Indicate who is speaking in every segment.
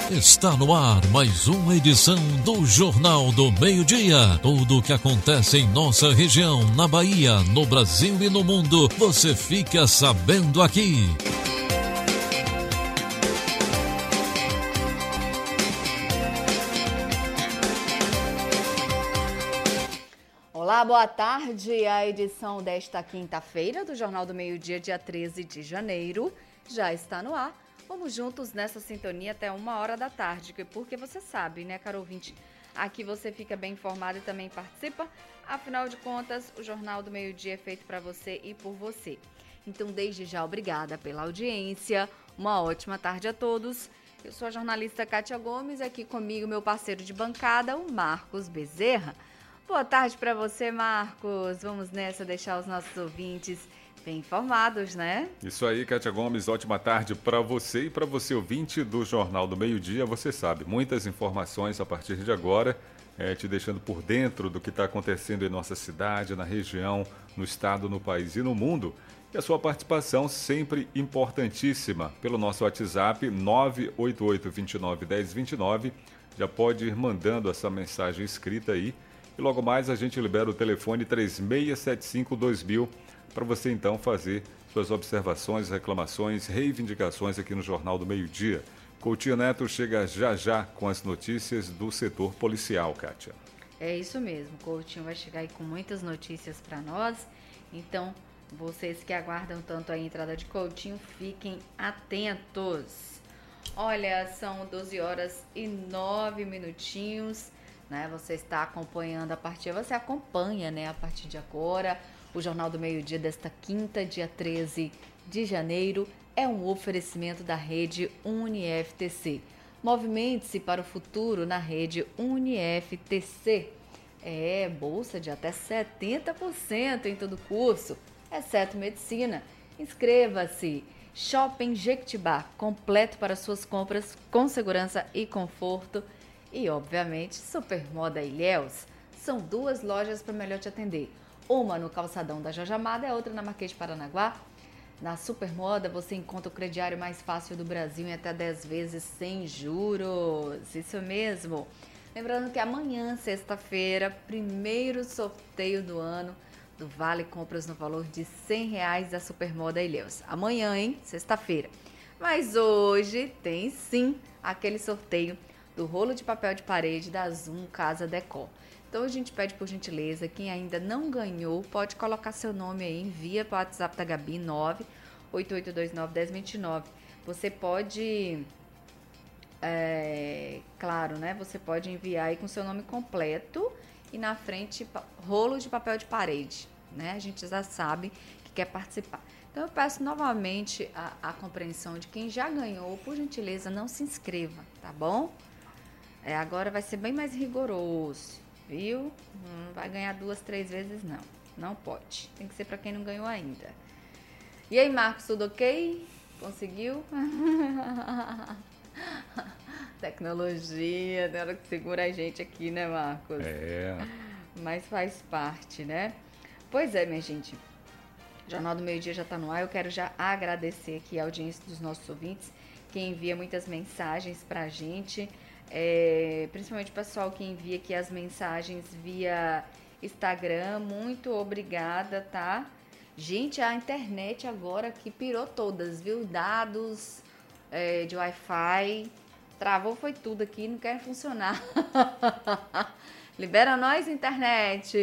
Speaker 1: Está no ar mais uma edição do Jornal do Meio-Dia. Tudo o que acontece em nossa região, na Bahia, no Brasil e no mundo, você fica sabendo aqui.
Speaker 2: Olá, boa tarde. A edição desta quinta-feira do Jornal do Meio-Dia, dia 13 de janeiro, já está no ar. Vamos juntos nessa sintonia até 1h da tarde, porque você sabe, né, caro ouvinte, aqui você fica bem informado e também participa. Afinal de contas, o Jornal do Meio-Dia é feito para você e por você. Então, desde já, obrigada pela audiência. Uma ótima tarde a todos. Eu sou a jornalista Kátia Gomes, aqui comigo meu parceiro de bancada, o Marcos Bezerra. Boa tarde para você, Marcos. Vamos nessa deixar os nossos ouvintes bem informados, né?
Speaker 3: Isso aí, Kátia Gomes, ótima tarde para você e para você ouvinte do Jornal do Meio-Dia. Você sabe, muitas informações a partir de agora, te deixando por dentro do que está acontecendo em nossa cidade, na região, no estado, no país e no mundo. E a sua participação sempre importantíssima pelo nosso WhatsApp 988-29-1029. Já pode ir mandando essa mensagem escrita aí. E logo mais a gente libera o telefone 3675-2000 para você então fazer suas observações, reclamações, reivindicações aqui no Jornal do Meio-Dia. Coutinho Neto chega já já com as notícias do setor policial, Kátia.
Speaker 2: É isso mesmo, Coutinho vai chegar aí com muitas notícias para nós. Então, vocês que aguardam tanto a entrada de Coutinho, fiquem atentos. Olha, são 12h09, né? Você está acompanhando você acompanha, né, a partir de agora. O Jornal do Meio-Dia desta quinta, dia 13 de janeiro, é um oferecimento da rede UniFTC. Movimente-se para o futuro na rede UniFTC. Bolsa de até 70% em todo o curso, exceto medicina. Inscreva-se. Shopping Jequitibá, completo para suas compras com segurança e conforto. E, obviamente, Supermoda Ilhéus. São duas lojas para melhor te atender. Uma no calçadão da Jorge Amado e a outra na Marquês de Paranaguá. Na Supermoda você encontra o crediário mais fácil do Brasil em até 10 vezes sem juros. Isso mesmo. Lembrando que amanhã, sexta-feira, primeiro sorteio do ano do Vale Compras no valor de R$100 da Supermoda Ilhéus. Amanhã, hein? Sexta-feira. Mas hoje tem sim aquele sorteio do rolo de papel de parede da Zoom Casa Decor. Então a gente pede por gentileza, quem ainda não ganhou, pode colocar seu nome aí, envia para o WhatsApp da Gabi, 988291029. Você pode, claro, né? Você pode enviar aí com seu nome completo e na frente rolo de papel de parede, né? A gente já sabe que quer participar. Então eu peço novamente a compreensão de quem já ganhou, por gentileza, não se inscreva, tá bom? Agora vai ser bem mais rigoroso. Viu? Não vai ganhar 2, 3 vezes, não. Não pode. Tem que ser para quem não ganhou ainda. E aí, Marcos, tudo ok? Conseguiu? Tecnologia, tem hora que segura a gente aqui, né, Marcos? Mas faz parte, né? Pois é, minha gente. O Jornal do Meio-Dia já está no ar. Eu quero já agradecer aqui a audiência dos nossos ouvintes, que envia muitas mensagens para a gente. Principalmente o pessoal que envia aqui as mensagens via Instagram, muito obrigada, tá? Gente, a internet agora que pirou todas, viu? Dados de Wi-Fi, travou foi tudo aqui, não quer funcionar. Libera nós, internet!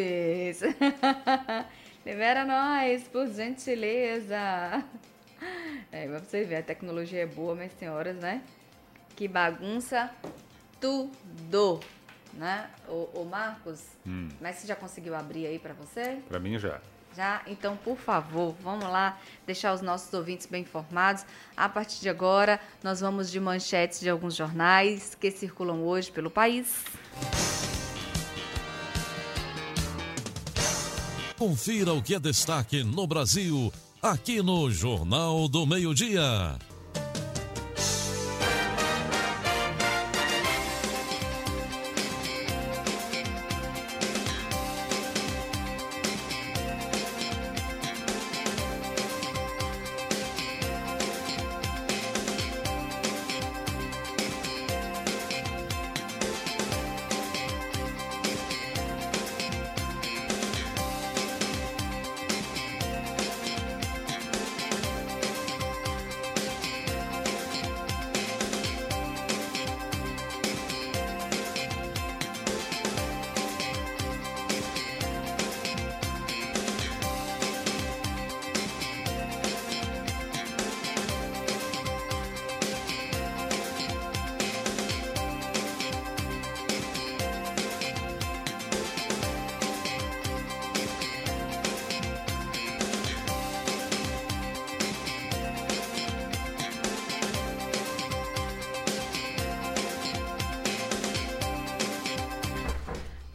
Speaker 2: Libera nós, por gentileza! Pra você ver, a tecnologia é boa, mas tem horas, né? Que bagunça tudo, né? O Marcos, mas você já conseguiu abrir aí para você?
Speaker 3: Para mim já.
Speaker 2: Já? Então, por favor, vamos lá deixar os nossos ouvintes bem informados. A partir de agora, nós vamos de manchetes de alguns jornais que circulam hoje pelo país.
Speaker 1: Confira o que é destaque no Brasil, aqui no Jornal do Meio-Dia.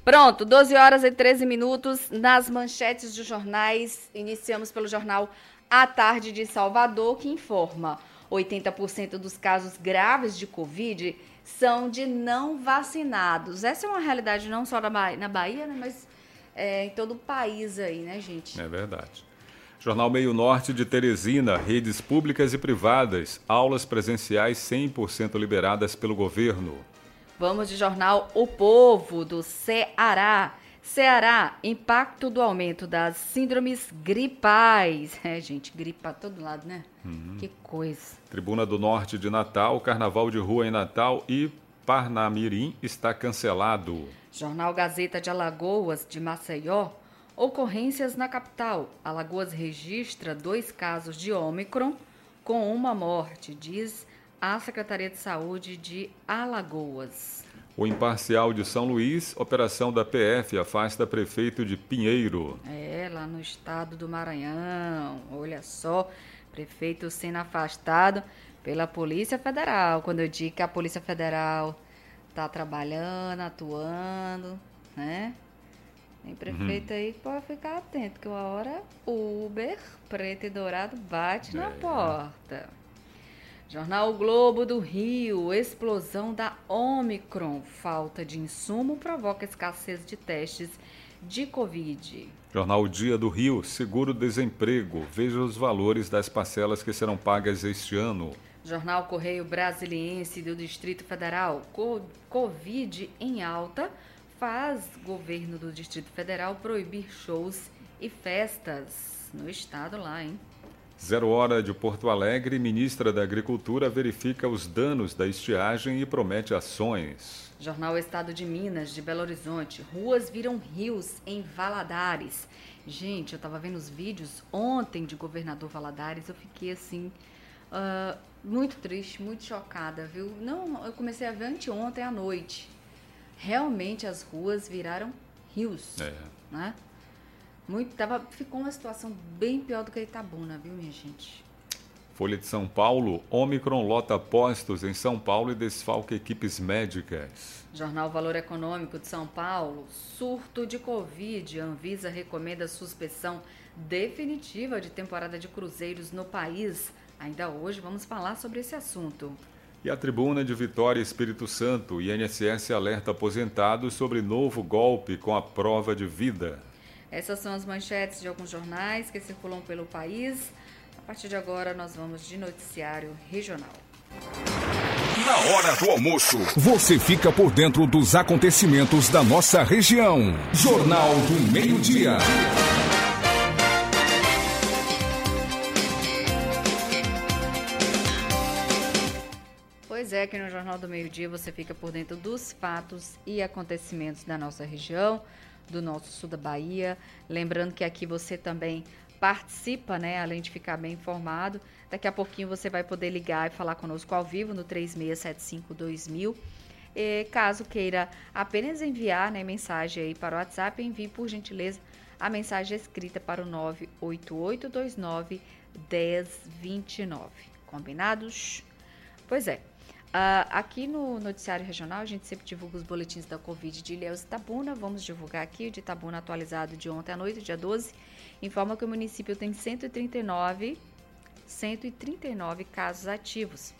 Speaker 2: Pronto, 12 horas e 13 minutos nas manchetes dos jornais. Iniciamos pelo jornal A Tarde de Salvador, que informa: 80% dos casos graves de Covid são de não vacinados. Essa é uma realidade não só na Bahia, né, mas em todo o país aí, né, gente?
Speaker 3: É verdade. Jornal Meio Norte de Teresina, redes públicas e privadas, aulas presenciais 100% liberadas pelo governo.
Speaker 2: Vamos de jornal O Povo, do Ceará. Ceará, impacto do aumento das síndromes gripais. Gente, gripe pra todo lado, né? Que coisa.
Speaker 3: Tribuna do Norte de Natal, Carnaval de Rua em Natal e Parnamirim está cancelado.
Speaker 2: Jornal Gazeta de Alagoas, de Maceió. Ocorrências na capital. Alagoas registra 2 casos de Ômicron com 1 morte, diz a Secretaria de Saúde de Alagoas.
Speaker 3: O Imparcial de São Luís, operação da PF afasta prefeito de Pinheiro.
Speaker 2: Lá no estado do Maranhão. Olha só, prefeito sendo afastado pela Polícia Federal. Quando eu digo que a Polícia Federal está trabalhando, atuando, né? Tem prefeito aí que pode ficar atento, que uma hora Uber, preto e dourado, bate na porta. Jornal O Globo do Rio, explosão da Ômicron. Falta de insumo provoca escassez de testes de Covid.
Speaker 3: Jornal O Dia do Rio, seguro-desemprego. Veja os valores das parcelas que serão pagas este ano.
Speaker 2: Jornal Correio Brasiliense do Distrito Federal, Covid em alta, faz governo do Distrito Federal proibir shows e festas no estado lá, hein?
Speaker 3: 0 Hora de Porto Alegre, ministra da Agricultura verifica os danos da estiagem e promete ações.
Speaker 2: Jornal Estado de Minas, de Belo Horizonte, ruas viram rios em Valadares. Gente, eu estava vendo os vídeos ontem de governador Valadares, eu fiquei assim, muito triste, muito chocada, viu? Não, eu comecei a ver anteontem à noite. Realmente as ruas viraram rios, né? Ficou uma situação bem pior do que Itabuna, viu, minha gente?
Speaker 3: Folha de São Paulo, Ômicron lota postos em São Paulo e desfalca equipes médicas.
Speaker 2: Jornal Valor Econômico de São Paulo, surto de Covid, Anvisa recomenda suspensão definitiva de temporada de cruzeiros no país. Ainda hoje vamos falar sobre esse assunto.
Speaker 3: E a Tribuna de Vitória Espírito Santo, INSS alerta aposentados sobre novo golpe com a prova de vida.
Speaker 2: Essas são as manchetes de alguns jornais que circulam pelo país. A partir de agora, nós vamos de noticiário regional.
Speaker 4: Na hora do almoço, você fica por dentro dos acontecimentos da nossa região. Jornal do Meio-Dia.
Speaker 2: Pois é, aqui no Jornal do Meio-Dia você fica por dentro dos fatos e acontecimentos da nossa região, do nosso sul da Bahia. Lembrando que aqui você também participa, né? Além de ficar bem informado. Daqui a pouquinho você vai poder ligar e falar conosco ao vivo no 3675-2000. Caso queira apenas enviar, né, mensagem aí para o WhatsApp, envie por gentileza a mensagem escrita para o 98829-1029. Combinados? Pois é. Aqui no Noticiário Regional, a gente sempre divulga os boletins da Covid de Ilhéus e Itabuna. Vamos divulgar aqui o de Itabuna atualizado de ontem à noite, dia 12. Informa que o município tem 139 casos ativos.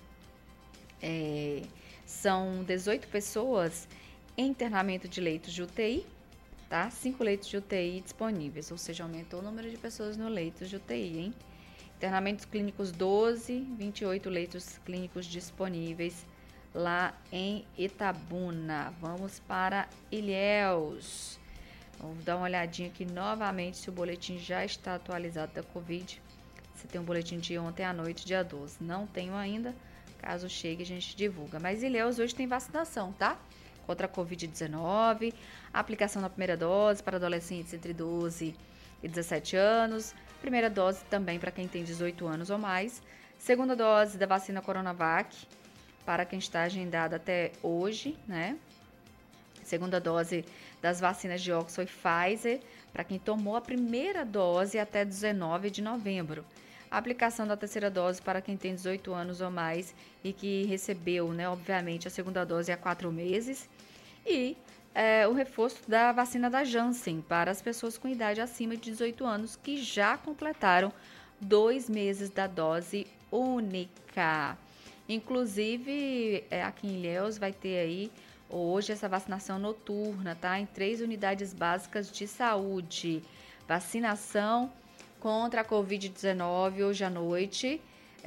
Speaker 2: São 18 pessoas em internamento de leitos de UTI, tá? 5 leitos de UTI disponíveis, ou seja, aumentou o número de pessoas no leitos de UTI, hein? Internamentos clínicos 12, 28 leitos clínicos disponíveis lá em Itabuna. Vamos para Ilhéus. Vamos dar uma olhadinha aqui novamente se o boletim já está atualizado da Covid. Você tem um boletim de ontem à noite, dia 12. Não tenho ainda. Caso chegue, a gente divulga. Mas Ilhéus hoje tem vacinação, tá? Contra a Covid-19. Aplicação da primeira dose para adolescentes entre 12 e 17 anos. Primeira dose também para quem tem 18 anos ou mais. Segunda dose da vacina Coronavac para quem está agendado até hoje, né? Segunda dose das vacinas de Oxford e Pfizer para quem tomou a primeira dose até 19 de novembro. A aplicação da terceira dose para quem tem 18 anos ou mais e que recebeu, né, obviamente, a segunda dose há 4 meses. E o reforço da vacina da Janssen para as pessoas com idade acima de 18 anos que já completaram 2 meses da dose única. Inclusive, aqui em Ilhéus vai ter aí hoje essa vacinação noturna, tá? Em 3 unidades básicas de saúde. Vacinação contra a Covid-19 hoje à noite.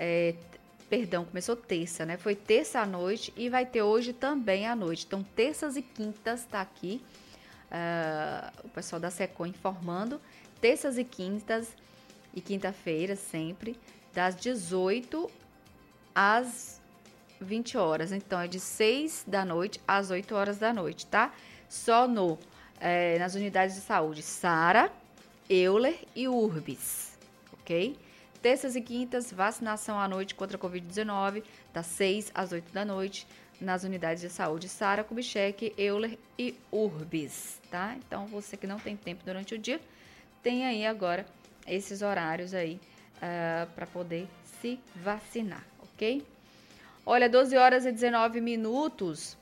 Speaker 2: Começou terça, né? Foi terça à noite e vai ter hoje também à noite. Então, terças e quintas, tá aqui o pessoal da SECOM informando. Terças e quintas e quinta-feira sempre, das 18 às 20 horas. Então, é de 6 da noite às 8 horas da noite, tá? Só nas unidades de saúde Sara, Euler e Urbis, ok? Terças e quintas, vacinação à noite contra a Covid-19, das 6 às 8 da noite, nas unidades de saúde Sara, Kubitschek, Euler e Urbis, tá? Então, você que não tem tempo durante o dia, tem aí agora esses horários aí para poder se vacinar, ok? Olha, 12 horas e 19 minutos,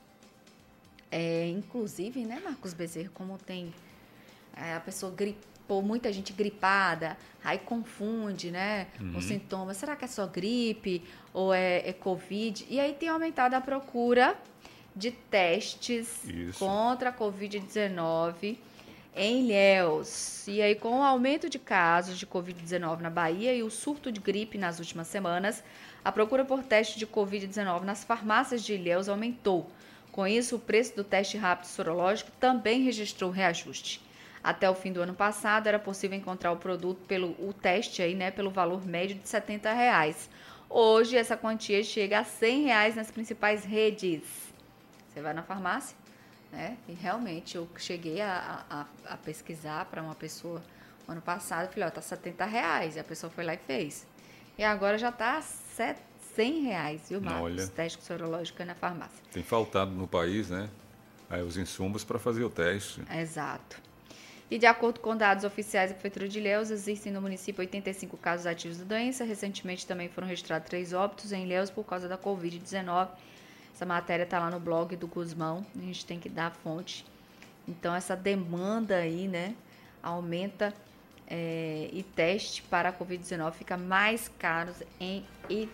Speaker 2: inclusive, né, Marcos Bezerra, como tem a pessoa muita gente gripada, aí confunde, né, os sintomas. Será que é só gripe ou é Covid? E aí tem aumentado a procura de testes contra a Covid-19 em Ilhéus. E aí, com o aumento de casos de Covid-19 na Bahia e o surto de gripe nas últimas semanas, a procura por teste de Covid-19 nas farmácias de Ilhéus aumentou. Com isso, o preço do teste rápido sorológico também registrou reajuste. Até o fim do ano passado, era possível encontrar o produto o teste aí, né, pelo valor médio de R$ 70. Hoje, essa quantia chega a R$ 100 nas principais redes. Você vai na farmácia, né? E realmente, eu cheguei a pesquisar para uma pessoa ano passado, eu falei, tá R$ 70. E a pessoa foi lá e fez. E agora já tá R$ 100, viu, Marcos? Teste sorológico na farmácia.
Speaker 3: Tem faltado no país, né? Aí os insumos para fazer o teste.
Speaker 2: Exato. E de acordo com dados oficiais da Prefeitura de Ilhéus, existem no município 85 casos ativos da doença. Recentemente também foram registrados 3 óbitos em Ilhéus por causa da Covid-19. Essa matéria está lá no blog do Guzmão, a gente tem que dar a fonte. Então, essa demanda aí, né, aumenta e teste para a Covid-19 fica mais caros em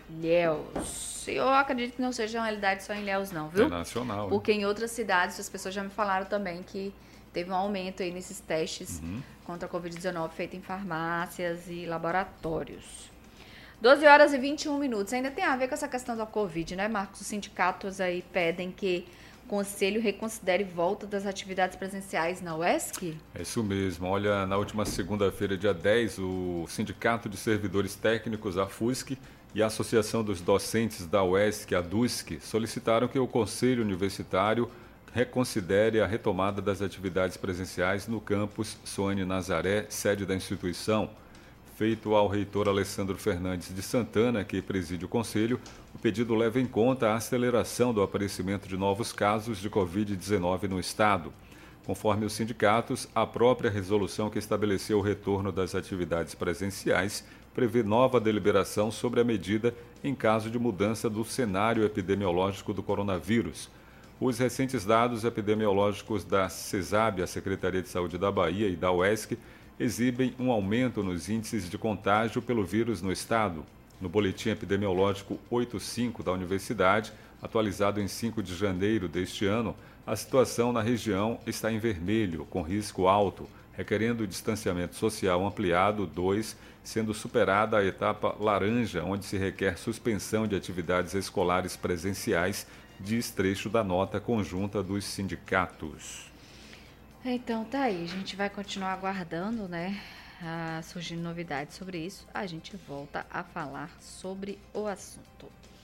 Speaker 2: Ilhéus. Eu acredito que não seja uma realidade só em Ilhéus, não, viu?
Speaker 3: É nacional.
Speaker 2: Porque em outras cidades, as pessoas já me falaram também que teve um aumento aí nesses testes contra a Covid-19 feito em farmácias e laboratórios. 12 horas e 21 minutos. Ainda tem a ver com essa questão da Covid, né, Marcos? Os sindicatos aí pedem que o Conselho reconsidere volta das atividades presenciais na UESC?
Speaker 3: É isso mesmo. Olha, na última segunda-feira, dia 10, o Sindicato de Servidores Técnicos, a FUSC, e a Associação dos Docentes da UESC, a DUSC, solicitaram que o Conselho Universitário reconsidere a retomada das atividades presenciais no campus Soane Nazaré, sede da instituição. Feito ao reitor Alessandro Fernandes de Santana, que preside o Conselho, o pedido leva em conta a aceleração do aparecimento de novos casos de Covid-19 no Estado. Conforme os sindicatos, a própria resolução que estabeleceu o retorno das atividades presenciais prevê nova deliberação sobre a medida em caso de mudança do cenário epidemiológico do coronavírus. Os recentes dados epidemiológicos da CESAB, a Secretaria de Saúde da Bahia, e da UESC, exibem um aumento nos índices de contágio pelo vírus no estado. No boletim epidemiológico 85 da Universidade, atualizado em 5 de janeiro deste ano, a situação na região está em vermelho, com risco alto, requerendo distanciamento social ampliado 2, sendo superada a etapa laranja, onde se requer suspensão de atividades escolares presenciais, diz trecho da nota conjunta dos sindicatos.
Speaker 2: Então tá aí, a gente vai continuar aguardando, né, surgindo novidades sobre isso. A gente volta a falar sobre o assunto.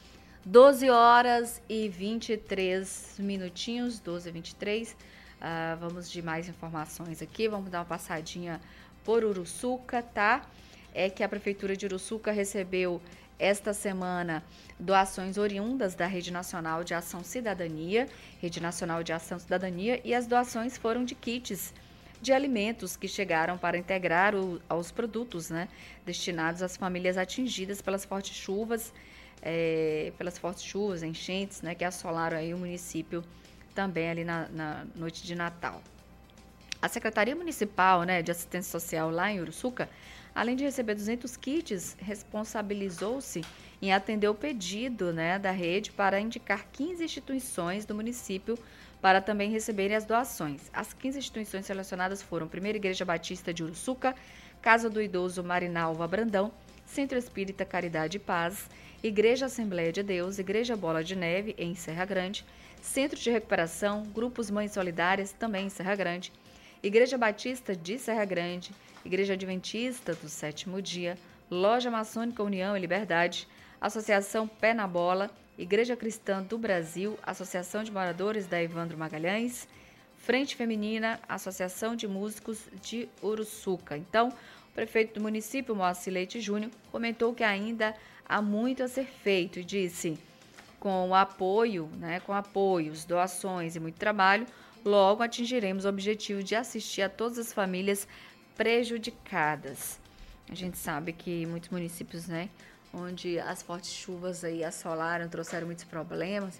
Speaker 2: 12 horas e 23 minutinhos, 12 e 23. Vamos de mais informações aqui, vamos dar uma passadinha por Uruçuca, tá? É que a Prefeitura de Uruçuca recebeu esta semana doações oriundas da Rede Nacional de Ação Cidadania, Rede Nacional de Ação Cidadania, e as doações foram de kits de alimentos que chegaram para integrar aos produtos, né, destinados às famílias atingidas pelas fortes chuvas, enchentes, né, que assolaram aí o município também ali na noite de Natal. A Secretaria Municipal, né, de Assistência Social lá em Uruçuca, além de receber 200 kits, responsabilizou-se em atender o pedido, né, da rede para indicar 15 instituições do município para também receberem as doações. As 15 instituições selecionadas foram Primeira Igreja Batista de Uruçuca, Casa do Idoso Marinalva Brandão, Centro Espírita Caridade e Paz, Igreja Assembleia de Deus, Igreja Bola de Neve, em Serra Grande, Centro de Recuperação, Grupos Mães Solidárias, também em Serra Grande, Igreja Batista de Serra Grande, Igreja Adventista do Sétimo Dia, Loja Maçônica União e Liberdade, Associação Pé na Bola, Igreja Cristã do Brasil, Associação de Moradores da Evandro Magalhães, Frente Feminina, Associação de Músicos de Uruçuca. Então, o prefeito do município, Moacir Leite Júnior, comentou que ainda há muito a ser feito e disse, com o apoio, né, com apoios, doações e muito trabalho, logo atingiremos o objetivo de assistir a todas as famílias prejudicadas. A gente sabe que muitos municípios, né, onde as fortes chuvas aí assolaram, trouxeram muitos problemas,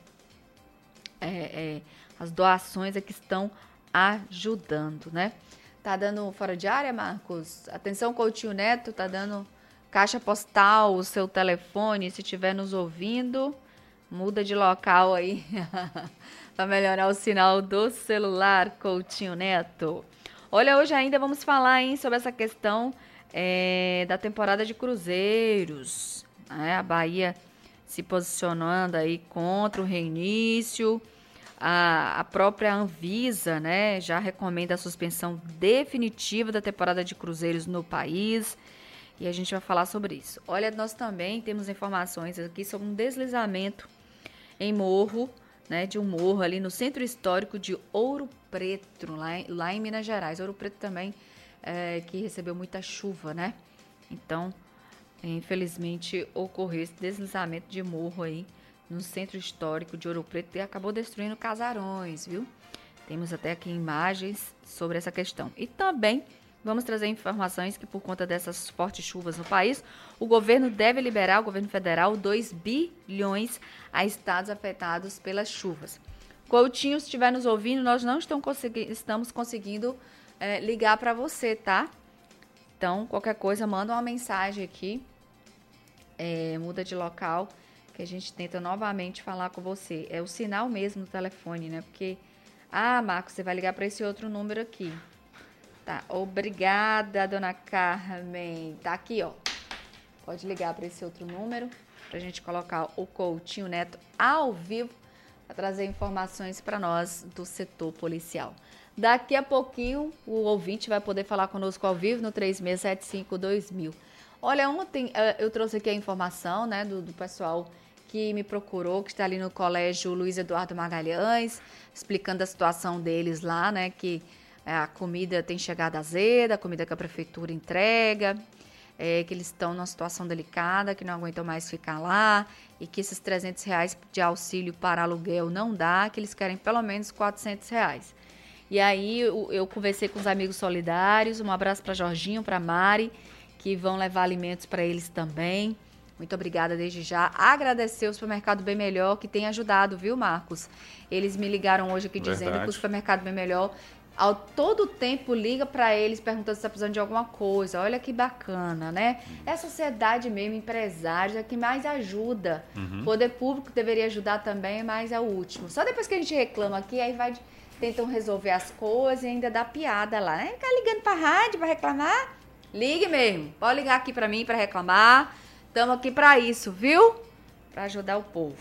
Speaker 2: as doações é que estão ajudando, né? Tá dando fora de área, Marcos? Atenção, Coutinho Neto, tá dando caixa postal, o seu telefone, se estiver nos ouvindo, muda de local aí, para melhorar o sinal do celular, Coutinho Neto. Olha, hoje ainda vamos falar, hein, sobre essa questão da temporada de cruzeiros, né? A Bahia se posicionando aí contra o reinício, a própria Anvisa, né, já recomenda a suspensão definitiva da temporada de cruzeiros no país, e a gente vai falar sobre isso. Olha, nós também temos informações aqui sobre um deslizamento em morro, né, de um morro ali no centro histórico de Ouro Preto, lá em Minas Gerais. Ouro Preto também que recebeu muita chuva, né? Então, infelizmente, ocorreu esse deslizamento de morro aí no centro histórico de Ouro Preto e acabou destruindo casarões, viu? Temos até aqui imagens sobre essa questão. E também vamos trazer informações que por conta dessas fortes chuvas no país, o governo deve liberar, o governo federal, 2 bilhões a estados afetados pelas chuvas. Coutinho, se estiver nos ouvindo, nós não estamos conseguindo ligar para você, tá? Então, qualquer coisa, manda uma mensagem aqui, muda de local, que a gente tenta novamente falar com você. É o sinal mesmo do telefone, né? Porque, Marcos, você vai ligar para esse outro número aqui. Tá, obrigada, dona Carmen. Tá aqui, ó. Pode ligar para esse outro número, pra gente colocar o Coutinho Neto ao vivo, para trazer informações para nós do setor policial. Daqui a pouquinho, o ouvinte vai poder falar conosco ao vivo no 3675-2000. Olha, ontem eu trouxe aqui a informação, né, do pessoal que me procurou, que está ali no colégio Luiz Eduardo Magalhães, explicando a situação deles lá, né, que a comida tem chegado azeda, a comida que a prefeitura entrega, que eles estão numa situação delicada, que não aguentam mais ficar lá, e que esses R$300 de auxílio para aluguel não dá, que eles querem pelo menos R$400. E aí eu conversei com os amigos solidários, um abraço para Jorginho, para Mari, que vão levar alimentos para eles também. Muito obrigada desde já. Agradecer o Supermercado Bem Melhor, que tem ajudado, viu, Marcos? Eles me ligaram hoje aqui dizendo que o Supermercado Bem Melhor, ao todo tempo, liga para eles perguntando se está precisando de alguma coisa. Olha que bacana, né? É a sociedade mesmo, empresários, é que mais ajuda. O poder público deveria ajudar também, mas é o último. Só depois que a gente reclama aqui, aí tentam resolver as coisas e ainda dá piada lá. Ficar ligando para a rádio para reclamar? Ligue mesmo. Pode ligar aqui para mim para reclamar. Estamos aqui para isso, viu? Para ajudar o povo.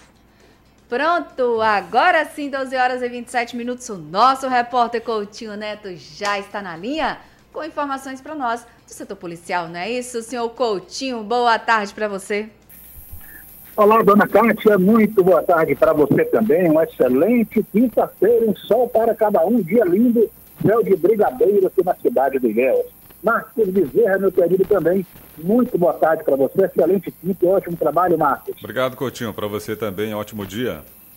Speaker 2: Pronto, agora sim, 12h27, o nosso repórter Coutinho Neto já está na linha com informações para nós do setor policial, não é isso, senhor Coutinho? Boa tarde para você.
Speaker 5: Olá, dona Kátia, muito boa tarde para você também, uma excelente quinta-feira, um sol para cada um, dia lindo, céu de brigadeiro aqui na cidade de Ilhéus. Marcos Bezerra, meu querido, também, muito boa tarde para você, excelente quinta e ótimo trabalho, Marcos.
Speaker 3: Obrigado, Coutinho, para você também, ótimo dia.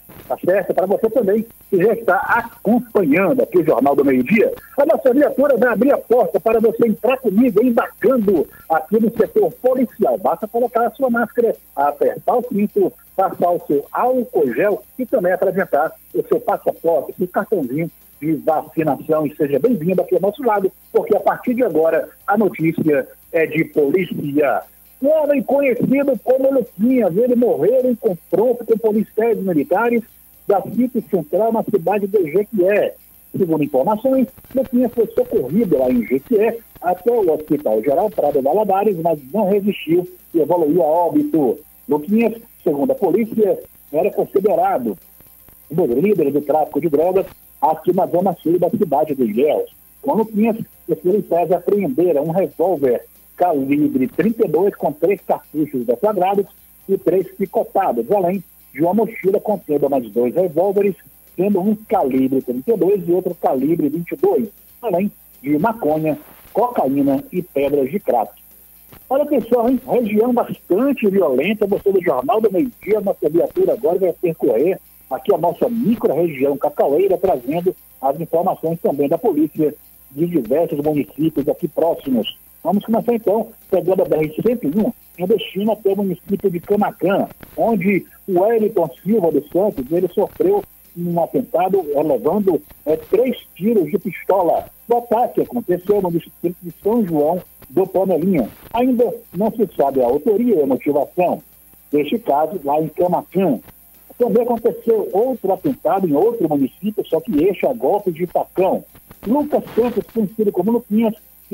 Speaker 5: tá certo? Para você também que já está acompanhando aqui o Jornal do Meio-Dia, a nossa viatura vai abrir a porta para você entrar comigo, embarcando aqui no setor policial. Basta colocar a sua máscara, apertar o cinto, passar o seu álcool gel e também apresentar o seu passaporte, esse cartãozinho de vacinação. E seja bem-vindo aqui ao nosso lado, porque a partir de agora a notícia é de polícia. Um homem conhecido como Luquinhas, ele morreu em confronto com policiais militares da CIP Central na cidade de Jequié. Segundo informações, Luquinhas foi socorrido lá em Jequié até o Hospital Geral Prado Valadares, mas não resistiu e evoluiu a óbito. Luquinhas, segundo a polícia, era considerado um dos líderes do tráfico de drogas aqui na zona sul da cidade de Ilhéus. Com Luquinhas, os policiais apreenderam um revólver calibre 32 com 3 cartuchos deflagrados e 3 picotados, além de uma mochila contendo mais 2 revólveres, sendo um calibre 32 e outro calibre 22, além de maconha, cocaína e pedras de crack. Olha pessoal, hein? Região bastante violenta, você do Jornal do Meio-Dia, nossa viatura agora vai percorrer aqui a nossa micro-região Cacaueira, trazendo as informações também da polícia de diversos municípios aqui próximos. Vamos começar então pegando a BR-101 em destino até o município de Camaquã, onde o Wellington Silva dos Santos, ele sofreu um atentado levando 3 tiros de pistola. O ataque aconteceu no distrito de São João do Panelinha. Ainda não se sabe a autoria e a motivação deste caso lá em Camaquã. Também aconteceu outro atentado em outro município, só que este a golpe de facão. Lucas Santos, conhecido como Luquinhas,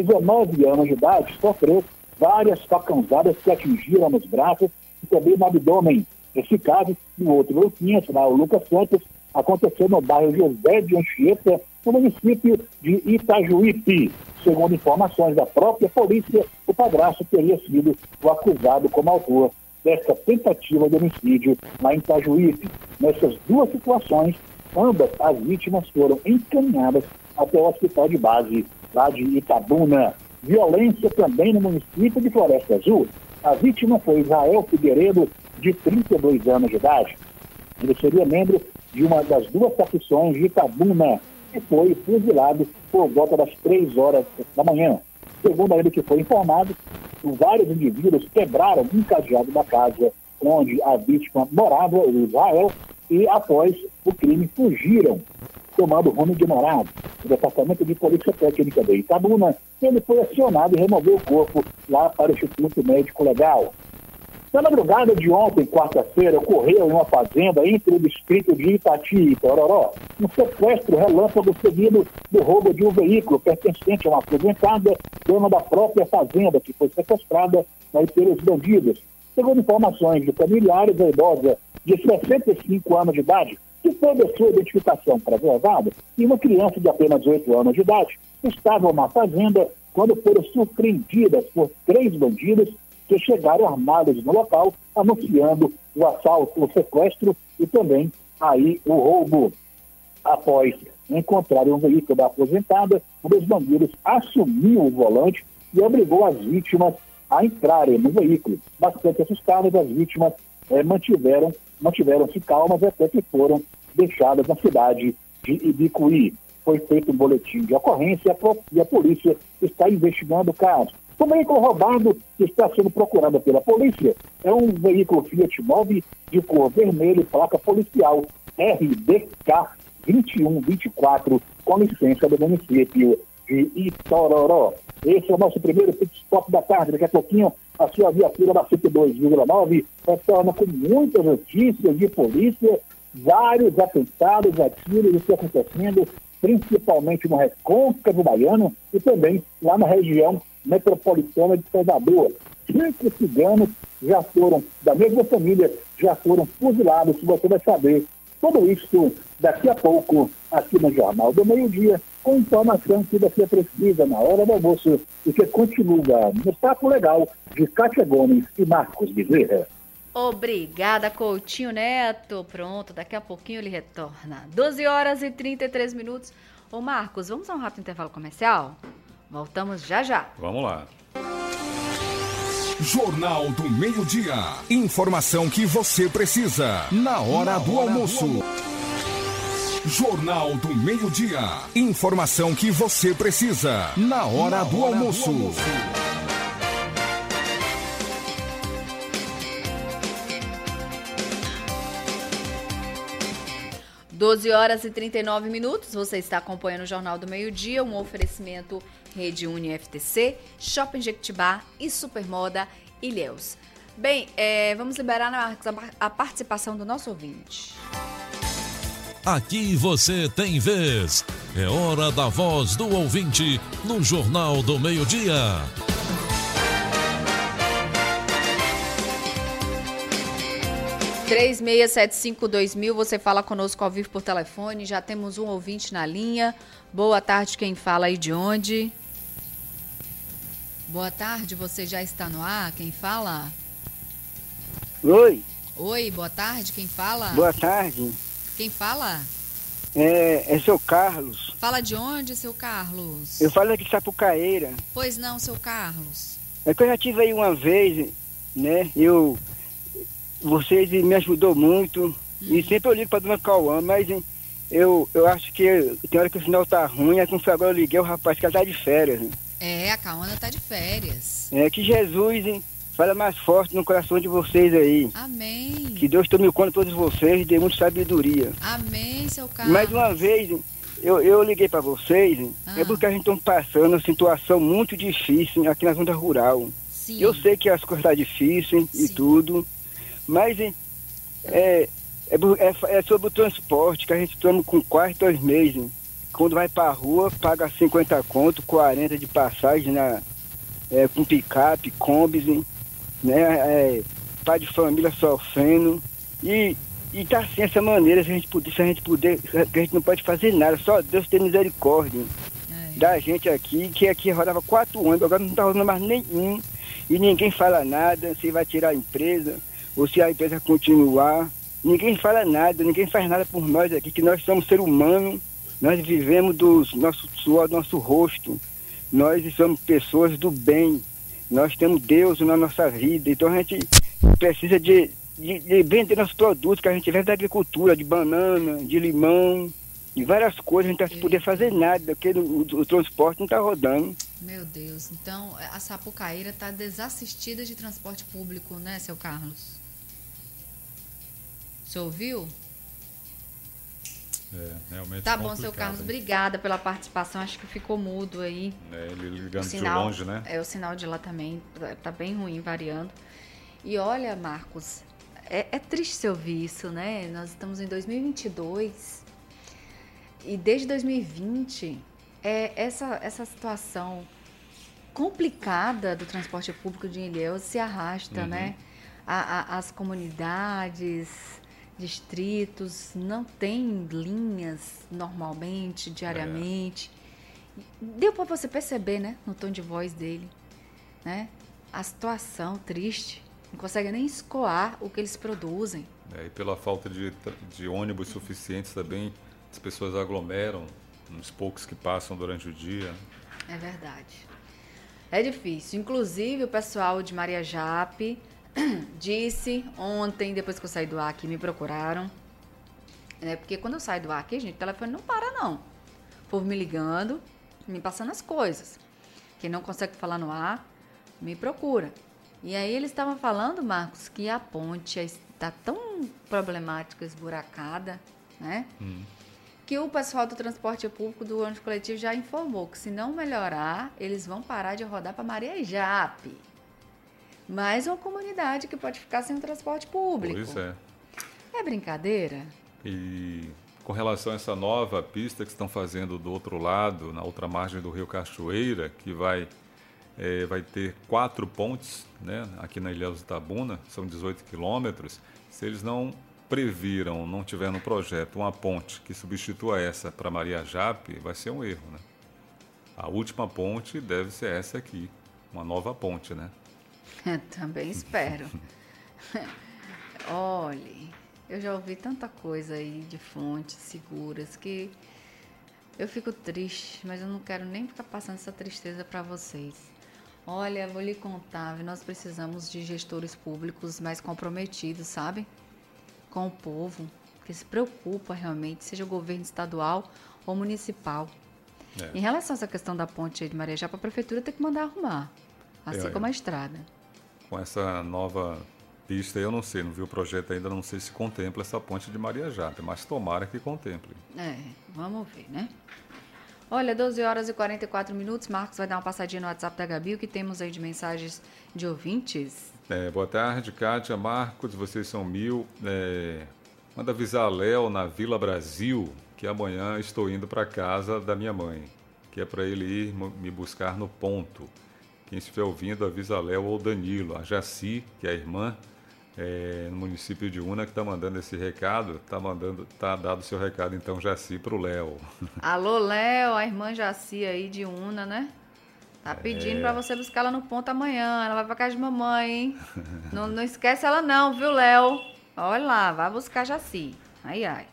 Speaker 5: 19 anos de idade, sofreu várias facãozadas que atingiram nos braços e também no abdômen. Esse caso, o outro Luquinhas, lá o Lucas Santos, aconteceu no bairro José de Anchieta, no município de Itajuípe. Segundo informações da própria polícia, o padrasto teria sido o acusado como autor dessa tentativa de homicídio lá em Itajuípe. Nessas duas situações, ambas as vítimas foram encaminhadas até o hospital de base lá de Itabuna. Violência também no município de Floresta Azul. A vítima foi Israel Figueiredo, de 32 anos de idade. Ele seria membro de uma das 2 facções de Itabuna e foi fuzilado por volta das 3 horas da manhã. Segundo ele que foi informado, vários indivíduos quebraram um cadeado da casa onde a vítima morava, o Israel, e após o crime fugiram, tomando rumo ignorado. O Departamento de Polícia Técnica de Itabuna, ele foi acionado e removeu o corpo lá para o Instituto Médico Legal. Na madrugada de ontem, quarta-feira, ocorreu em uma fazenda entre o distrito de Itati e Tororó um sequestro relâmpago seguido do roubo de um veículo pertencente a uma aposentada, dona da própria fazenda, que foi sequestrada pelos bandidos. Segundo informações de familiares, a idosa de 65 anos de idade, que teve a sua identificação preservada, e uma criança de apenas 8 anos de idade estavam na fazenda quando foram surpreendidas por 3 bandidos que chegaram armados no local, anunciando o assalto, o sequestro e também aí o roubo. Após encontrarem um veículo da aposentada, um dos bandidos assumiu o volante e obrigou as vítimas a entrarem no veículo. Bastante assustadas, as vítimas mantiveram-se calmas até que foram deixadas na cidade de Ibicuí. Foi feito um boletim de ocorrência e a polícia está investigando o caso. O veículo roubado que está sendo procurado pela polícia é um veículo Fiat Mobi de cor vermelha e placa policial RDK 2124, com licença do município de Itororó. Esse é o nosso primeiro pit stop da tarde. Daqui a pouquinho, a sua viatura da 102,9 retorna com muitas notícias de polícia, vários atentados a tiros estão acontecendo, principalmente no Recôncavo Baiano e também lá na região metropolitana de Salvador. 5 ciganos já foram, da mesma família, já foram fuzilados. Se você vai saber tudo isso daqui a pouco, aqui no Jornal do Meio-Dia, com informação que você precisa na hora do almoço e que continua no Papo Legal de Kátia Gomes e Marcos Bezerra.
Speaker 2: Obrigada, Coutinho Neto. Pronto, daqui a pouquinho ele retorna. 12h33. Ô Marcos, vamos a um rápido intervalo comercial? Voltamos já já.
Speaker 3: Vamos lá.
Speaker 4: Jornal do Meio-Dia. Informação que você precisa na hora do almoço. Jornal do Meio-Dia. Informação que você precisa na hora do almoço.
Speaker 2: 12h39. Você está acompanhando o Jornal do Meio-Dia, um oferecimento Rede Uni FTC, Shopping Jequitibá e Supermoda Ilhéus. Bem, vamos liberar a participação do nosso ouvinte.
Speaker 1: Aqui você tem vez. É hora da voz do ouvinte no Jornal do Meio-Dia.
Speaker 2: 3675-2000, você fala conosco ao vivo por telefone. Já temos um ouvinte na linha. Boa tarde, quem fala aí de onde? Boa tarde, você já está no ar? Quem fala?
Speaker 6: Oi.
Speaker 2: Oi, boa tarde, quem fala?
Speaker 6: Boa tarde.
Speaker 2: Quem fala?
Speaker 6: É seu Carlos.
Speaker 2: Fala de onde, seu Carlos?
Speaker 6: Eu falo aqui de Sapucaíra.
Speaker 2: Pois não, seu Carlos.
Speaker 6: É que eu já tive aí uma vez, né? Vocês me ajudou muito. E sempre eu ligo pra dona Cauã, mas eu acho que tem hora que o sinal tá ruim. Aí quando agora eu liguei o rapaz que ela tá de férias.
Speaker 2: A Cauana tá de férias.
Speaker 6: Que Jesus fala mais forte no coração de vocês aí.
Speaker 2: Amém.
Speaker 6: Que Deus tome conta de todos vocês, dê muita sabedoria.
Speaker 2: Amém, seu Carlos.
Speaker 6: Mais uma vez, eu liguei pra vocês, é porque a gente tá passando uma situação muito difícil aqui na zona rural.
Speaker 2: Sim.
Speaker 6: Eu sei que as coisas estão difíceis e tudo, mas é sobre o transporte, que a gente toma com quase 2 meses. Quando vai pra rua, paga 50 conto, 40 de passagem com picape, combis, né? Pai de família sofrendo. E tá assim, essa maneira, se a gente não pode fazer nada, só Deus tem misericórdia da gente aqui, que aqui rodava 4 anos, agora não tá rodando mais nenhum, e ninguém fala nada, se vai tirar a empresa, ou se a empresa continuar, ninguém fala nada, ninguém faz nada por nós aqui, que nós somos seres humanos, nós vivemos do nosso suor, do nosso rosto, nós somos pessoas do bem, nós temos Deus na nossa vida, então a gente precisa de vender nossos produtos, que a gente vende da agricultura, de banana, de limão, de várias coisas, a gente não tá poder fazer nada, porque o transporte não está rodando.
Speaker 2: Meu Deus, então a Sapucaíra está desassistida de transporte público, né, seu Carlos? Você ouviu?
Speaker 3: Realmente
Speaker 2: tá bom, seu Carlos, obrigada pela participação, acho que ficou mudo aí.
Speaker 3: Ele ligando de longe, né?
Speaker 2: O sinal de lá também tá bem ruim, variando. E olha, Marcos, é triste você ouvir isso, né? Nós estamos em 2022 e desde 2020 essa situação complicada do transporte público de Ilhéus se arrasta, né? As comunidades, distritos não têm linhas normalmente, diariamente. Deu para você perceber, né? No tom de voz dele, né? A situação triste. Não consegue nem escoar o que eles produzem.
Speaker 3: E pela falta de ônibus suficientes também, as pessoas aglomeram, uns poucos que passam durante o dia.
Speaker 2: É verdade. É difícil. Inclusive, o pessoal de Maria Jape disse ontem, depois que eu saí do ar aqui, me procuraram. Porque quando eu saio do ar aqui, gente, o telefone não para, não. O povo me ligando, me passando as coisas. Quem não consegue falar no ar, me procura. E aí eles estavam falando, Marcos, que a ponte está tão problemática, esburacada, né? Que o pessoal do transporte público, do ônibus coletivo, já informou que se não melhorar, eles vão parar de rodar para Maria Jape. Mais uma comunidade que pode ficar sem o transporte público.
Speaker 3: Pois é.
Speaker 2: É brincadeira?
Speaker 3: E com relação a essa nova pista que estão fazendo do outro lado, na outra margem do Rio Cachoeira, que vai ter 4 pontes, né, aqui na Ilhéus de Itabuna, são 18 quilômetros. Se eles não previram, não tiver no projeto uma ponte que substitua essa para Maria Jape, vai ser um erro, né? A última ponte deve ser essa aqui, uma nova ponte, né?
Speaker 2: Também espero. Olhe, eu já ouvi tanta coisa aí de fontes seguras que eu fico triste, mas eu não quero nem ficar passando essa tristeza para vocês. Olha, vou lhe contar, nós precisamos de gestores públicos mais comprometidos, sabe? Com o povo, que se preocupa realmente, seja o governo estadual ou municipal. Em relação a essa questão da ponte de Marejá, a prefeitura tem que mandar arrumar, assim como a estrada.
Speaker 3: Com essa nova pista, eu não sei, não vi o projeto ainda, não sei se contempla essa ponte de Marejá, mas tomara que contemple.
Speaker 2: Vamos ver, né? Olha, 12 horas e 44 minutos, Marcos vai dar uma passadinha no WhatsApp da Gabi, o que temos aí de mensagens de ouvintes?
Speaker 3: Boa tarde, Kátia, Marcos, vocês são 1000. Manda avisar a Léo na Vila Brasil que amanhã estou indo para casa da minha mãe, que é para ele ir me buscar no ponto. Quem estiver ouvindo, avisa a Léo ou Danilo. A Jaci, que é a irmã, no município de Una, que está mandando esse recado, tá dado o seu recado, então, Jaci, para o Léo.
Speaker 2: Alô, Léo, a irmã Jaci aí de Una, né? Tá pedindo para você buscar ela no ponto amanhã. Ela vai para casa de mamãe, hein? Não esquece ela não, viu, Léo? Olha lá, vai buscar Jaci. Ai.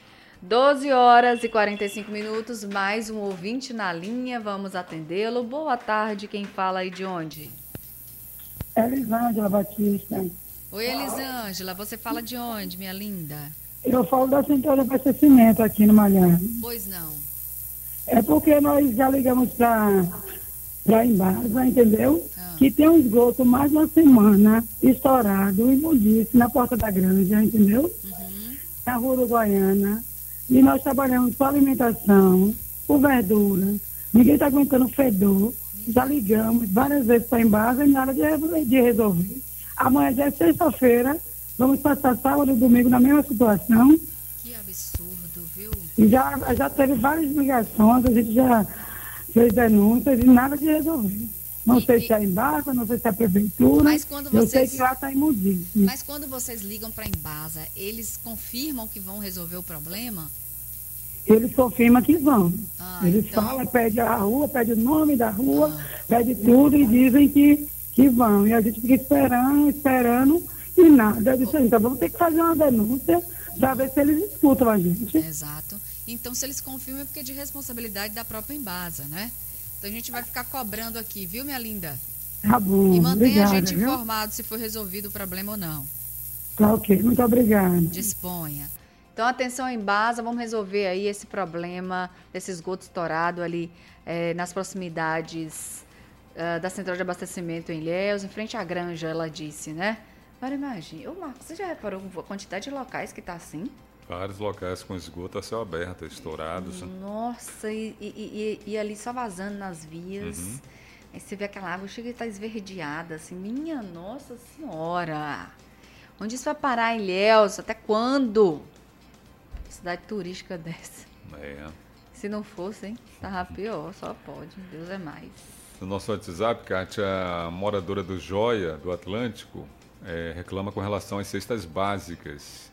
Speaker 2: 12 horas e 45 minutos, mais um ouvinte na linha, vamos atendê-lo. Boa tarde, quem fala aí de onde?
Speaker 7: Elisângela Batista.
Speaker 2: Oi, Elisângela, você fala de onde, minha linda?
Speaker 7: Eu falo da central de abastecimento aqui no Malhar.
Speaker 2: Pois não.
Speaker 7: É porque nós já ligamos para Embasa, entendeu? Que tem um esgoto mais uma semana estourado, imundice na porta da granja, entendeu? Na rua Uruguaiana. E nós trabalhamos com alimentação, com verdura. Ninguém está aguentando fedor. Já ligamos várias vezes para Embasa e nada de resolver. Amanhã já é sexta-feira, vamos passar sábado e domingo na mesma situação.
Speaker 2: Que absurdo, viu?
Speaker 7: E já teve várias ligações, a gente já fez denúncias e nada de resolver. Não sei se é a Embasa, não sei se é a prefeitura.
Speaker 2: Mas quando vocês...
Speaker 7: Eu sei que lá está imundíssimo.
Speaker 2: Mas quando vocês ligam para a Embasa, eles confirmam que vão resolver o problema?
Speaker 7: Eles confirmam que vão. Eles
Speaker 2: então...
Speaker 7: falam, pede a rua, pede o nome da rua, pede tudo e dizem que vão. E a gente fica esperando e nada. Eu disse, então vamos ter que fazer uma denúncia para ver se eles escutam a gente.
Speaker 2: Exato. Então, se eles confirmam é porque é de responsabilidade da própria Embasa, né? Então, a gente vai ficar cobrando aqui, viu, minha linda?
Speaker 7: Tá bom,
Speaker 2: e mantenha
Speaker 7: obrigada,
Speaker 2: a gente
Speaker 7: viu?
Speaker 2: informado se foi resolvido o problema ou não.
Speaker 7: Tá ok, muito obrigada.
Speaker 2: Disponha. Então, atenção, Embasa, vamos resolver aí esse problema desse esgoto estourado ali nas proximidades da central de abastecimento em Ilhéus, em frente à granja, ela disse, né? Agora imagine, Marcos, você já reparou a quantidade de locais que tá assim?
Speaker 3: Vários locais com esgoto a céu aberto, estourados.
Speaker 2: Nossa, e ali só vazando nas vias. Aí você vê aquela água, chega e tá esverdeada, assim, minha Nossa Senhora. Onde isso vai parar, Ilhéus? Até quando? Cidade turística dessa. Se não fosse, hein? Tava pior, só pode. Deus é mais.
Speaker 3: No nosso WhatsApp, Kátia, a moradora do Joia, do Atlântico, reclama com relação às cestas básicas.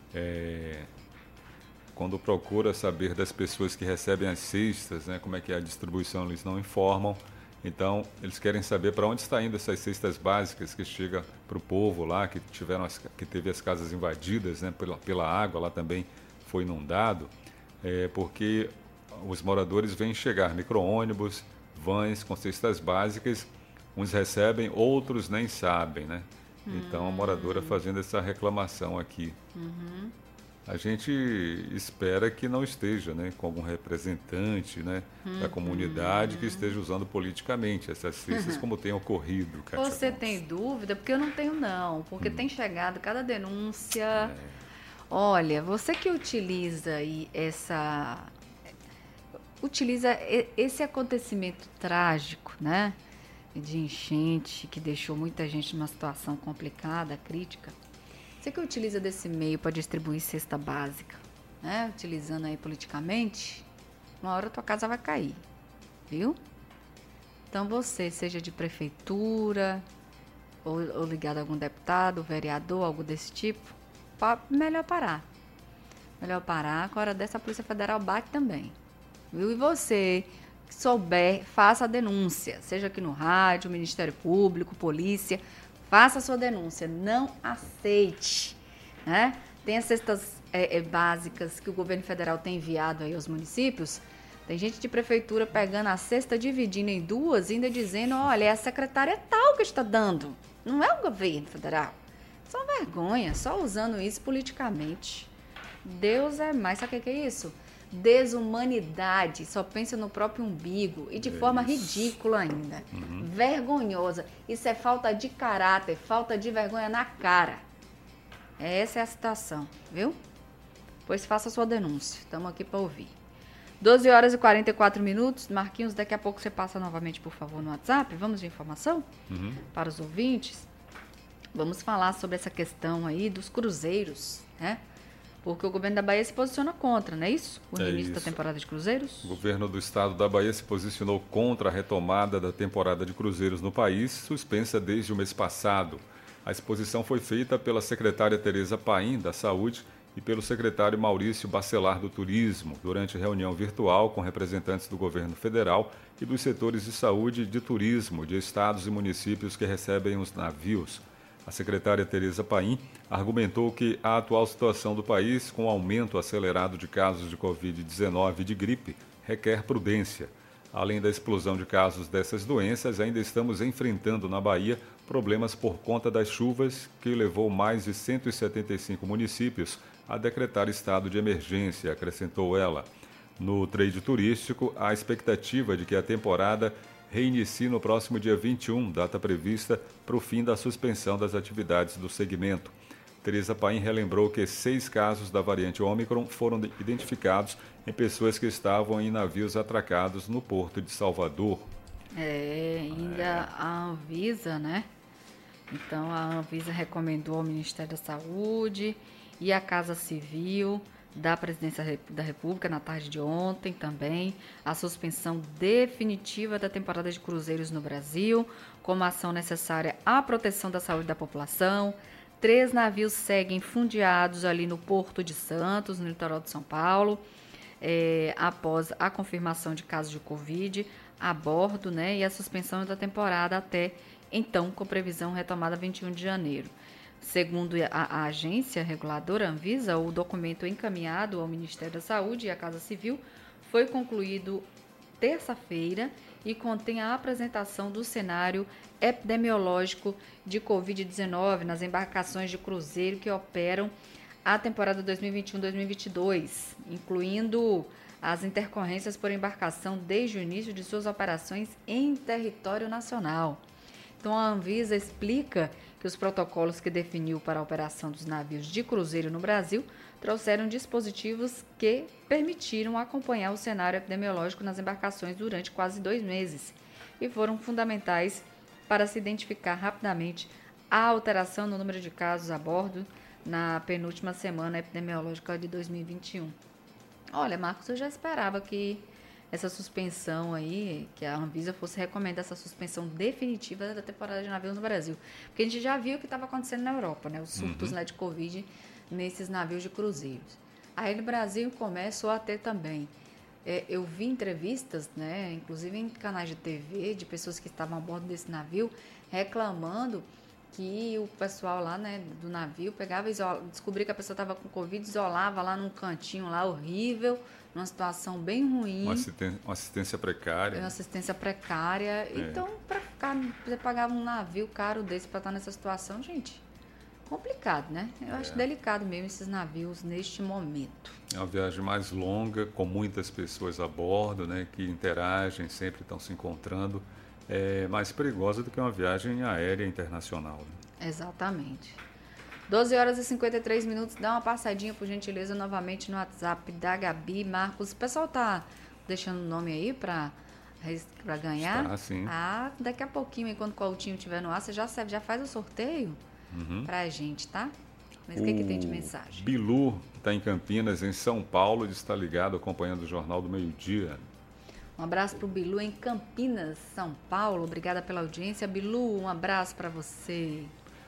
Speaker 3: Quando procura saber das pessoas que recebem as cestas, né, como é que é a distribuição, eles não informam. Então, eles querem saber para onde está indo essas cestas básicas que chega para o povo lá, que teve as casas invadidas, né, pela água, lá também foi inundado, porque os moradores veem chegar micro-ônibus, vans com cestas básicas, uns recebem, outros nem sabem, né? Então, a moradora fazendo essa reclamação aqui. A gente espera que não esteja, né, com algum representante, né, da comunidade que esteja usando politicamente essas cestas, como tem ocorrido, Kátia.
Speaker 2: Você tem dúvida? Porque eu não tenho, não. Porque tem chegado cada denúncia. Olha, você que utiliza aí esse acontecimento trágico, né, de enchente, que deixou muita gente numa situação complicada, crítica. Você que utiliza desse meio para distribuir cesta básica, né? Utilizando aí politicamente, uma hora a tua casa vai cair, viu? Então você, seja de prefeitura, ou ligado a algum deputado, vereador, algo desse tipo, melhor parar. Melhor parar, a hora dessa a Polícia Federal bate também, viu? E você que souber, faça a denúncia, seja aqui no rádio, Ministério Público, polícia. Faça a sua denúncia, não aceite, né? Tem as cestas básicas que o governo federal tem enviado aí aos municípios, Tem gente de prefeitura pegando a cesta, dividindo em duas, ainda dizendo, olha, é a secretária tal que está dando. Não é o governo federal. Só vergonha, só usando isso politicamente. Deus é mais. Sabe o que é isso? Desumanidade. Só pensa no próprio umbigo. E de forma ridícula ainda. Vergonhosa. Isso é falta de caráter, falta de vergonha na cara. Essa é a situação, viu? Pois faça a sua denúncia. Estamos aqui para ouvir. 12 horas e 44 minutos. Marquinhos, daqui a pouco você passa novamente, por favor, no WhatsApp. Vamos de informação para os ouvintes. Vamos falar sobre essa questão aí dos cruzeiros, né? Porque o governo da Bahia se posiciona contra, não é isso? O início da temporada de cruzeiros?
Speaker 3: O governo do estado da Bahia se posicionou contra a retomada da temporada de cruzeiros no país, suspensa desde o mês passado. A exposição foi feita pela secretária Tereza Paim, da Saúde, e pelo secretário Maurício Bacelar, do Turismo, durante reunião virtual com representantes do governo federal e dos setores de saúde e de turismo de estados e municípios que recebem os navios. A secretária Tereza Paim argumentou que a atual situação do país, com o aumento acelerado de casos de Covid-19 e de gripe, requer prudência. Além da explosão de casos dessas doenças, ainda estamos enfrentando na Bahia problemas por conta das chuvas, que levou mais de 175 municípios a decretar estado de emergência, acrescentou ela. No trade turístico, há expectativa de que a temporada reinicie no próximo dia 21, data prevista para o fim da suspensão das atividades do segmento. Tereza Paim relembrou que 6 casos da variante Ômicron foram identificados em pessoas que estavam em navios atracados no porto de Salvador.
Speaker 2: Ainda a Anvisa, né? Então, a Anvisa recomendou ao Ministério da Saúde e à Casa Civil da Presidência da República, na tarde de ontem também, a suspensão definitiva da temporada de cruzeiros no Brasil, como ação necessária à proteção da saúde da população. 3 navios seguem fundeados ali no Porto de Santos, no litoral de São Paulo, após a confirmação de casos de Covid a bordo, né, e a suspensão da temporada até então, com previsão retomada 21 de janeiro. Segundo a agência reguladora Anvisa, o documento encaminhado ao Ministério da Saúde e à Casa Civil foi concluído terça-feira e contém a apresentação do cenário epidemiológico de Covid-19 nas embarcações de cruzeiro que operam a temporada 2021-2022, incluindo as intercorrências por embarcação desde o início de suas operações em território nacional. Então, a Anvisa explica que os protocolos que definiu para a operação dos navios de cruzeiro no Brasil trouxeram dispositivos que permitiram acompanhar o cenário epidemiológico nas embarcações durante quase 2 meses e foram fundamentais para se identificar rapidamente a alteração no número de casos a bordo na penúltima semana epidemiológica de 2021. Olha, Marcos, eu já esperava que essa suspensão aí, que a Anvisa fosse recomendar essa suspensão definitiva da temporada de navios no Brasil. Porque a gente já viu o que estava acontecendo na Europa, né? Os surtos de Covid nesses navios de cruzeiros. Aí no Brasil começou a ter também. Eu vi entrevistas, né, inclusive em canais de TV, de pessoas que estavam a bordo desse navio, reclamando que o pessoal lá, né, do navio pegava e descobria que a pessoa estava com Covid, isolava lá num cantinho lá horrível, numa situação bem ruim.
Speaker 3: Uma assistência precária.
Speaker 2: Uma assistência precária. Então, para ficar, você pagava um navio caro desse para estar nessa situação, gente, complicado, né? Eu acho delicado mesmo esses navios neste momento.
Speaker 3: É uma viagem mais longa, com muitas pessoas a bordo, né, que interagem, sempre estão se encontrando. É mais perigosa do que uma viagem aérea internacional. Né?
Speaker 2: Exatamente. 12 horas e 53 minutos. Dá uma passadinha, por gentileza, novamente no WhatsApp da Gabi. Marcos, o pessoal tá deixando o nome aí para ganhar?
Speaker 3: Está, sim.
Speaker 2: Daqui a pouquinho, enquanto o Coutinho estiver no ar, você já faz o sorteio pra gente, tá? Mas o que tem de mensagem?
Speaker 3: Bilu, que está em Campinas, em São Paulo, está ligado, acompanhando o Jornal do Meio-Dia.
Speaker 2: Um abraço para o Bilu em Campinas, São Paulo. Obrigada pela audiência. Bilu, um abraço para você.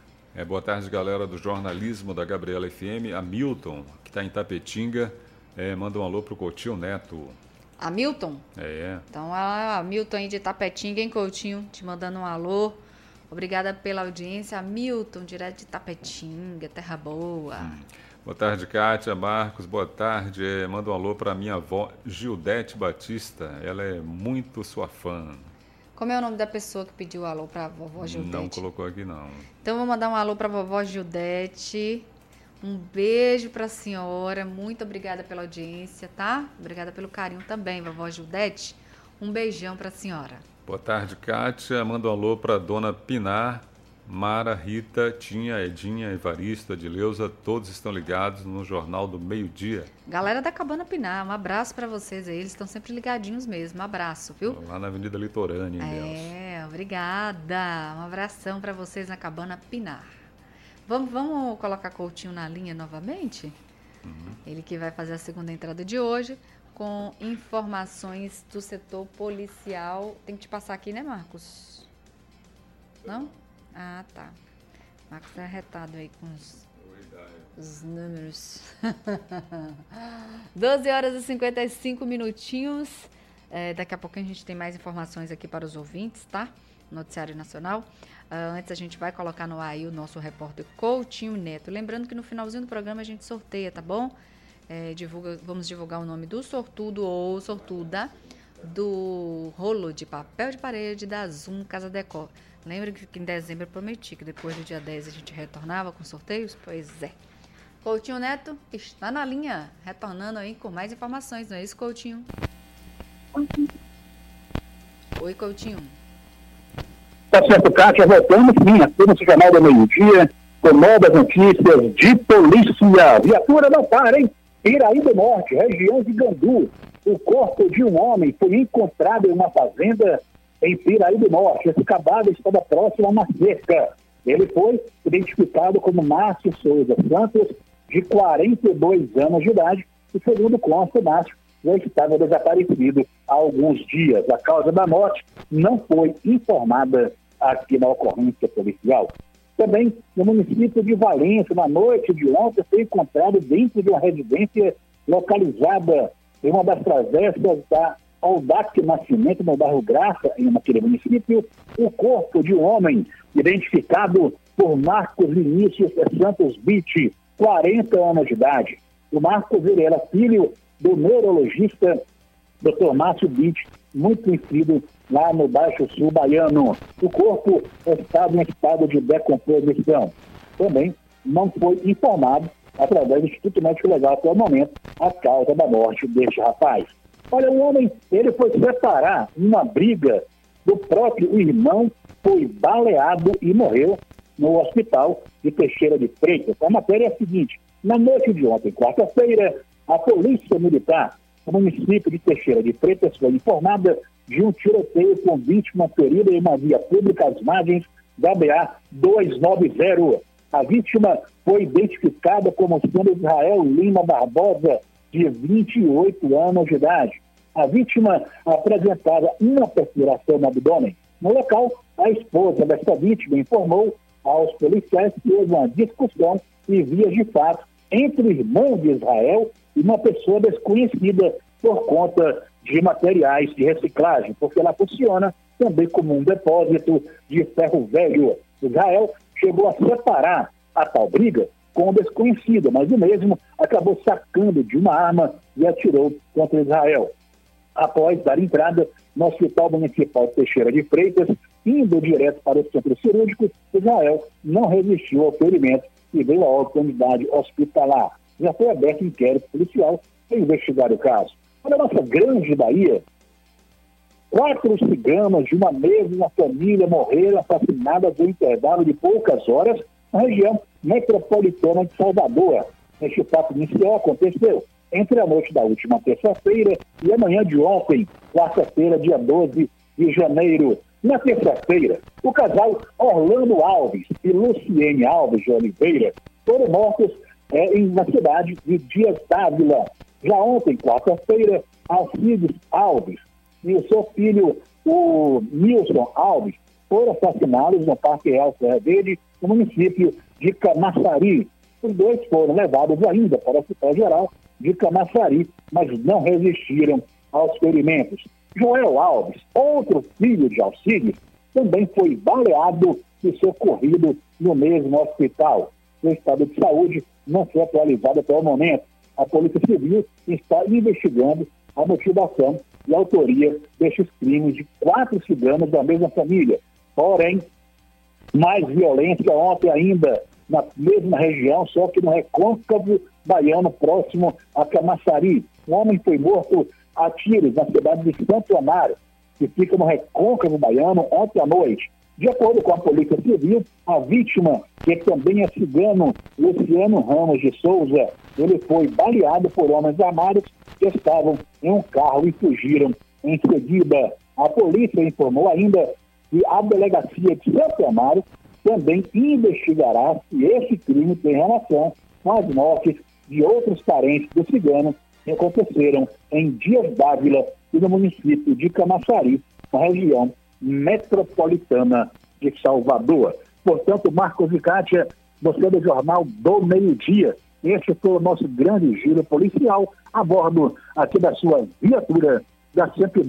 Speaker 3: Boa tarde, galera do jornalismo da Gabriela FM. A Milton, que está em Tapetinga, manda um alô para o Coutinho Neto.
Speaker 2: A Milton? Então, a Milton aí de Tapetinga, hein, Coutinho? Te mandando um alô. Obrigada pela audiência. A Milton, direto de Tapetinga, terra boa.
Speaker 3: Boa tarde, Kátia, Marcos, boa tarde. Manda um alô para minha avó Gildete Batista, ela é muito sua fã.
Speaker 2: Como é o nome da pessoa que pediu alô para a vovó Gildete?
Speaker 3: Não colocou aqui, não.
Speaker 2: Então, vou mandar um alô para a vovó Gildete. Um beijo para a senhora. Muito obrigada pela audiência, tá? Obrigada pelo carinho também, vovó Gildete. Um beijão para a senhora.
Speaker 3: Boa tarde, Kátia. Manda um alô para dona Pinar, Mara, Rita, Tinha, Edinha, Evarista, Adileuza. Todos estão ligados no Jornal do Meio-Dia.
Speaker 2: Galera da Cabana Pinar, um abraço para vocês aí. Eles estão sempre ligadinhos mesmo. Um abraço, viu?
Speaker 3: Lá na Avenida Litorânea, em Ilhéus.
Speaker 2: Obrigada. Um abração para vocês na Cabana Pinar. Vamos colocar Coutinho na linha novamente? Ele que vai fazer a segunda entrada de hoje com informações do setor policial. Tem que te passar aqui, né, Marcos? Não? Ah, tá. Marcos é arretado aí com os números. 12 horas e 55 minutinhos. Daqui a pouquinho a gente tem mais informações aqui para os ouvintes, tá? Noticiário Nacional. Antes a gente vai colocar no ar aí o nosso repórter Coutinho Neto. Lembrando que no finalzinho do programa a gente sorteia, tá bom? Vamos divulgar o nome do sortudo ou sortuda do rolo de papel de parede da Zoom Casa Decor. Lembra que em dezembro eu prometi que depois do dia 10 a gente retornava com sorteios? Pois é. Coutinho Neto está na linha, retornando aí com mais informações, não é isso, Coutinho? Oi, Coutinho.
Speaker 5: Tá certo, Kátia, voltamos sim, aqui no Jornal do Meio-Dia, com novas notícias de polícia. Viatura não para, hein? Piraí do Norte, região de Gandu. O corpo de um homem foi encontrado em uma fazenda em Piraí do Norte. Esse cadáver estava próximo a uma cerca. Ele foi identificado como Márcio Souza Santos, de 42 anos de idade, e segundo consta, Márcio já estava desaparecido há alguns dias. A causa da morte não foi informada aqui na ocorrência policial. Também no município de Valença, na noite de ontem, foi encontrado dentro de uma residência localizada em uma das travessas da Aldac Nascimento, no bairro Graça, naquele município, o corpo de um homem identificado por Marcos Vinícius Santos Bitti, 40 anos de idade. O Marcos, ele era filho do neurologista Dr. Márcio Bitti, muito conhecido lá no Baixo Sul baiano. O corpo estava em estado de decomposição. Também não foi informado, através do Instituto Médico Legal até o momento, a causa da morte deste rapaz. Olha, o homem, ele foi separar uma briga do próprio irmão, foi baleado e morreu no hospital de Teixeira de Freitas. A matéria é a seguinte: na noite de ontem, quarta-feira, a Polícia Militar do município de Teixeira de Freitas foi informada de um tiroteio com vítima ferida em uma via pública às margens da BA-290. A vítima foi identificada como sendo Israel Lima Barbosa, de 28 anos de idade. A vítima apresentava uma perfuração no abdômen. No local, a esposa desta vítima informou aos policiais que houve uma discussão e vias de fato entre o irmão de Israel e uma pessoa desconhecida por conta de materiais de reciclagem, porque ela funciona também como um depósito de ferro velho. Israel chegou a separar a tal briga com o desconhecido, mas o mesmo acabou sacando de uma arma e atirou contra Israel. Após dar entrada no Hospital Municipal de Teixeira de Freitas, indo direto para o centro cirúrgico, Israel não resistiu ao ferimento e veio a óbito à unidade hospitalar. Já foi aberto inquérito policial para investigar o caso. Na nossa grande Bahia, 4 ciganas de uma mesma família morreram assassinadas em intervalo de poucas horas na região metropolitana de Salvador. Este fato inicial aconteceu entre a noite da última terça-feira e a manhã de ontem, quarta-feira, dia 12 de janeiro. Na terça-feira, o casal Orlando Alves e Luciene Alves de Oliveira foram mortos na cidade de Dias d'Ávila. Já ontem, quarta-feira, Alcides Alves e o seu filho, o Nilson Alves, foram assassinados no Parque Real Serra Verde, no município de Camaçari. Os dois foram levados ainda para o Hospital Geral de Camaçari, mas não resistiram aos ferimentos. Joel Alves, outro filho de Alcides, também foi baleado e socorrido no mesmo hospital. O estado de saúde não foi atualizada até o momento. A Polícia Civil está investigando a motivação e a autoria destes crimes de 4 ciganos da mesma família. Porém, mais violência ontem ainda na mesma região, só que no Recôncavo Baiano, próximo a Camaçari. Um homem foi morto a tiros na cidade de Santo Amaro, que fica no Recôncavo Baiano, ontem à noite. De acordo com a Polícia Civil, a vítima, que também é cigano, Luciano Ramos de Souza, ele foi baleado por homens armados que estavam em um carro e fugiram em seguida. A polícia informou ainda que a delegacia de Santo Amaro também investigará se esse crime tem relação com as mortes de outros parentes do cigano que aconteceram em Dias d'Ávila e no município de Camaçari, na região metropolitana de Salvador. Portanto, Marcos e Kátia, você do Jornal do Meio-Dia, este foi o nosso grande giro policial a bordo aqui da sua viatura da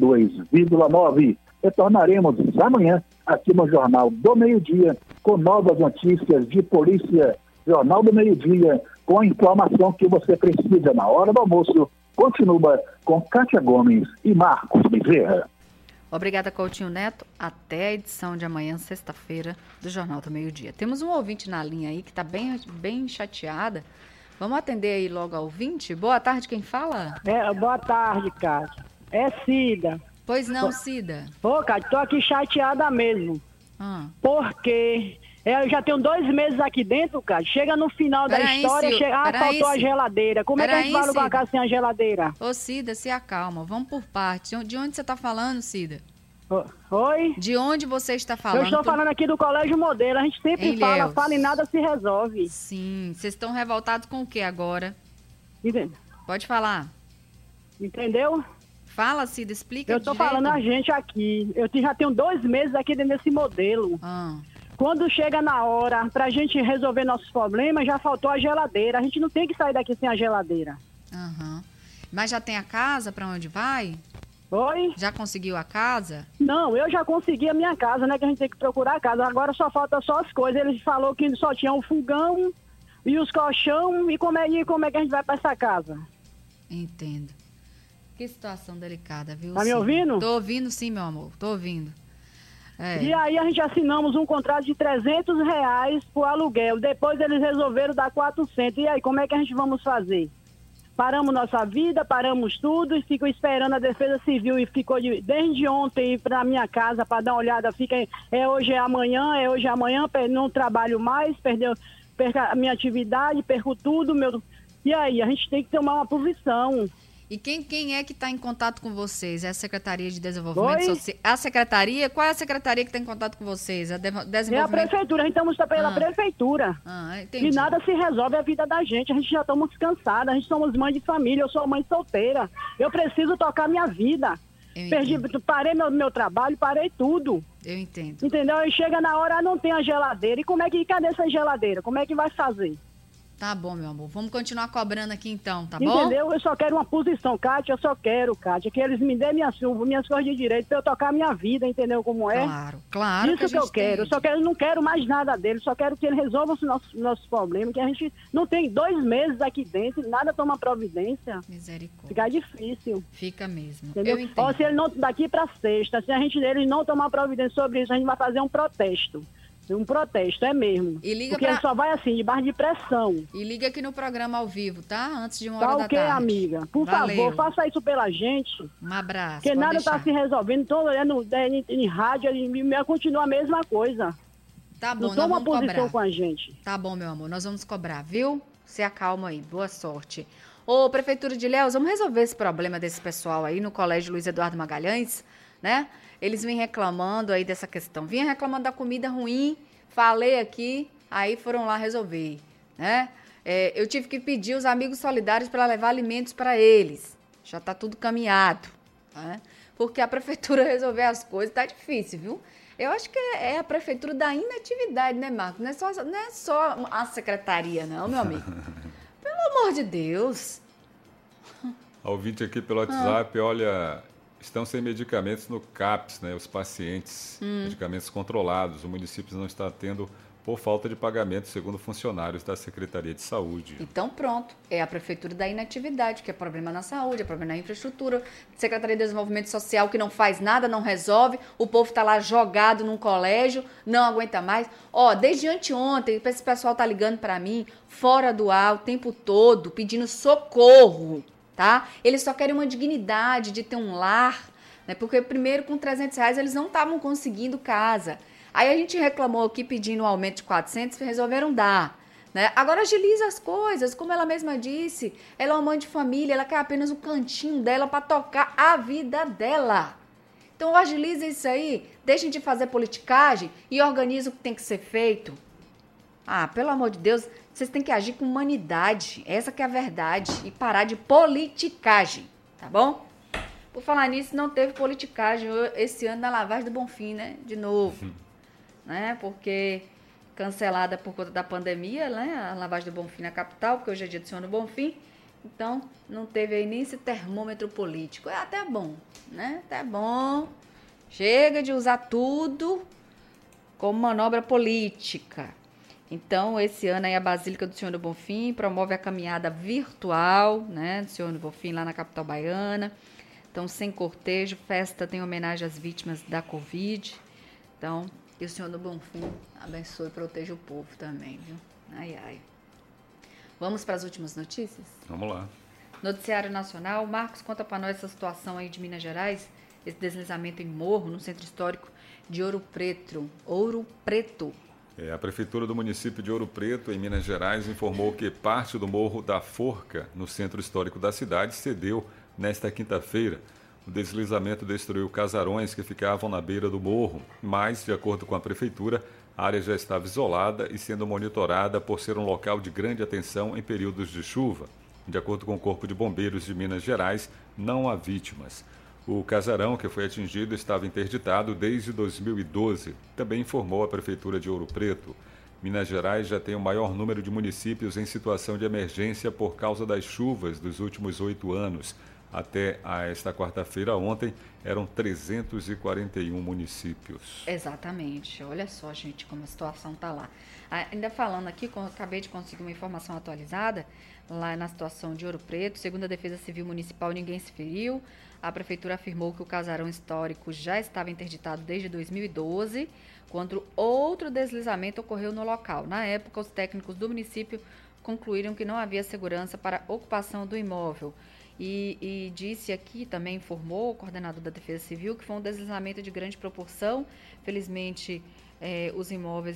Speaker 5: 102,9. Retornaremos amanhã aqui no Jornal do Meio-Dia com novas notícias de polícia. Jornal do Meio-Dia com a informação que você precisa na hora do almoço. Continua com Kátia Gomes e Marcos Bezerra.
Speaker 2: Obrigada, Coutinho Neto. Até a edição de amanhã, sexta-feira, do Jornal do Meio-Dia. Temos um ouvinte na linha aí que está bem chateada. Vamos atender aí logo ao ouvinte? Boa tarde, quem fala?
Speaker 8: Boa tarde, Kátia. É Cida.
Speaker 2: Pois não, Cida.
Speaker 8: Ô, Kátia, tô aqui chateada mesmo. Porque eu já tenho 2 meses aqui dentro, Kátia. Chega no final da história, faltou a geladeira. Como é que a gente vai alugar a casa sem a geladeira?
Speaker 2: Ô, Cida, se acalma. Vamos por partes. De onde você está falando, Cida?
Speaker 8: Oi?
Speaker 2: De onde você está falando?
Speaker 8: Eu estou falando aqui do Colégio Modelo. A gente sempre fala e nada se resolve.
Speaker 2: Sim. Vocês estão revoltados com o que agora?
Speaker 8: Entendeu?
Speaker 2: Pode falar.
Speaker 8: Entendeu?
Speaker 2: Fala, Cida, explica
Speaker 8: Eu estou falando a gente aqui. Eu já tenho 2 meses aqui dentro desse modelo. Quando chega na hora pra gente resolver nossos problemas, já faltou a geladeira. A gente não tem que sair daqui sem a geladeira.
Speaker 2: Mas já tem a casa pra onde vai?
Speaker 8: Oi?
Speaker 2: Já conseguiu a casa?
Speaker 8: Não, eu já consegui a minha casa, né? Que a gente tem que procurar a casa. Agora só falta só as coisas. Ele falou que só tinha um fogão e os colchão. E como é que a gente vai pra essa casa?
Speaker 2: Entendo. Que situação delicada, viu?
Speaker 8: Tá me ouvindo?
Speaker 2: Tô ouvindo sim, meu amor. Tô ouvindo.
Speaker 8: E aí a gente assinamos um contrato de R$300 pro aluguel. Depois eles resolveram dar 400. E aí, como é que a gente vamos fazer? Paramos nossa vida, paramos tudo e ficou esperando a Defesa Civil e ficou desde ontem ir pra minha casa para dar uma olhada. Fica hoje é amanhã, não trabalho mais, perco a minha atividade, perco tudo. E aí, a gente tem que tomar uma posição.
Speaker 2: E quem é que está em contato com vocês? É a Secretaria de Desenvolvimento Social? A Secretaria? Qual é a secretaria que está em contato com vocês?
Speaker 8: É a Prefeitura, a gente estamos pela Prefeitura.
Speaker 2: Entendi.
Speaker 8: E nada se resolve a vida da gente. A gente já estamos cansadas, a gente somos mãe de família, eu sou mãe solteira. Eu preciso tocar minha vida. Parei meu trabalho, parei tudo.
Speaker 2: Eu entendo.
Speaker 8: Entendeu? E chega na hora, não tem a geladeira. E cadê essa geladeira? Como é que vai fazer?
Speaker 2: Tá bom, meu amor. Vamos continuar cobrando aqui então, tá bom?
Speaker 8: Entendeu? Eu só quero uma posição, Kátia. Eu só quero, Kátia, que eles me dêem minhas coisas de direito pra eu tocar a minha vida, entendeu como é?
Speaker 2: Claro.
Speaker 8: Isso que eu quero. Não quero mais nada deles. Só quero que eles resolvam os nossos problemas, que a gente não tem 2 meses aqui dentro, nada toma providência.
Speaker 2: Misericórdia.
Speaker 8: Fica difícil.
Speaker 2: Fica mesmo.
Speaker 8: Entendeu?
Speaker 2: Eu entendo.
Speaker 8: Se ele não, daqui pra sexta, se eles não tomar providência sobre isso, a gente vai fazer um protesto. Um protesto, é mesmo. Porque ele só vai assim, debaixo de pressão.
Speaker 2: E liga aqui no programa ao vivo, tá? Antes de 1 hora da tarde.
Speaker 8: Tá ok, amiga? Por favor, faça isso pela gente.
Speaker 2: Um abraço.
Speaker 8: Porque nada está se resolvendo. Então, em rádio, continua a mesma coisa.
Speaker 2: Tá bom,
Speaker 8: não toma uma posição com a gente.
Speaker 2: Tá bom, meu amor, nós vamos cobrar, viu? Se acalma aí, boa sorte. Ô, Prefeitura de Ilhéus, vamos resolver esse problema desse pessoal aí no Colégio Luiz Eduardo Magalhães, né? Eles vêm reclamando aí dessa questão. Vinham reclamando da comida ruim, falei aqui, aí foram lá resolver, né? Eu tive que pedir os amigos solidários para levar alimentos para eles. Já tá tudo caminhado, né? Porque a prefeitura resolver as coisas tá difícil, viu? Eu acho que é a prefeitura da inatividade, né, Marcos? Não é só a secretaria, não, meu amigo. Pelo amor de Deus.
Speaker 3: Ouvinte aqui pelo WhatsApp, olha... Estão sem medicamentos no CAPS, né? Os pacientes, medicamentos controlados. O município não está tendo por falta de pagamento, segundo funcionários da Secretaria de Saúde.
Speaker 2: Então pronto, é a Prefeitura da inatividade, que é problema na saúde, é problema na infraestrutura, Secretaria de Desenvolvimento Social que não faz nada, não resolve, o povo está lá jogado num colégio, não aguenta mais. Desde anteontem, esse pessoal tá ligando para mim, fora do ar, o tempo todo, pedindo socorro, tá? Eles só querem uma dignidade de ter um lar, né? Porque primeiro com R$300 eles não estavam conseguindo casa. Aí a gente reclamou aqui pedindo um aumento de 400, resolveram dar, né? Agora agiliza as coisas, como ela mesma disse, ela é uma mãe de família, ela quer apenas o cantinho dela para tocar a vida dela. Então agiliza isso aí, deixem de fazer politicagem e organiza o que tem que ser feito. Pelo amor de Deus, vocês têm que agir com humanidade, essa que é a verdade, e parar de politicagem, tá bom? Por falar nisso, não teve politicagem esse ano na lavagem do Bonfim, né? De novo. Né? Porque cancelada por conta da pandemia, né? A lavagem do Bonfim na capital, porque hoje é dia do Senhor do Bonfim. Então, não teve aí nem esse termômetro político. É até bom, né? Até bom. Chega de usar tudo como manobra política. Então, esse ano aí a Basílica do Senhor do Bonfim promove a caminhada virtual, né? Do Senhor do Bonfim lá na capital baiana. Então, sem cortejo, festa tem homenagem às vítimas da Covid. Então, que o Senhor do Bonfim abençoe e proteja o povo também, viu? Ai, ai. Vamos para as últimas notícias?
Speaker 3: Vamos lá.
Speaker 2: Noticiário Nacional. Marcos, conta para nós essa situação aí de Minas Gerais, esse deslizamento em morro no centro histórico de Ouro Preto. Ouro Preto.
Speaker 3: A Prefeitura do município de Ouro Preto, em Minas Gerais, informou que parte do Morro da Forca, no centro histórico da cidade, cedeu nesta quinta-feira. O deslizamento destruiu casarões que ficavam na beira do morro, mas, de acordo com a Prefeitura, a área já estava isolada e sendo monitorada por ser um local de grande atenção em períodos de chuva. De acordo com o Corpo de Bombeiros de Minas Gerais, não há vítimas. O casarão que foi atingido estava interditado desde 2012, também informou a Prefeitura de Ouro Preto. Minas Gerais já tem o maior número de municípios em situação de emergência por causa das chuvas dos últimos 8 anos. Até esta quarta-feira, ontem, eram 341 municípios.
Speaker 2: Exatamente. Olha só, gente, como a situação está lá. Ainda falando aqui, acabei de conseguir uma informação atualizada, lá na situação de Ouro Preto, segundo a Defesa Civil Municipal, ninguém se feriu. A Prefeitura afirmou que o casarão histórico já estava interditado desde 2012, quando outro deslizamento ocorreu no local. Na época, os técnicos do município concluíram que não havia segurança para a ocupação do imóvel. E disse aqui, também informou o coordenador da Defesa Civil, que foi um deslizamento de grande proporção. Felizmente, os imóveis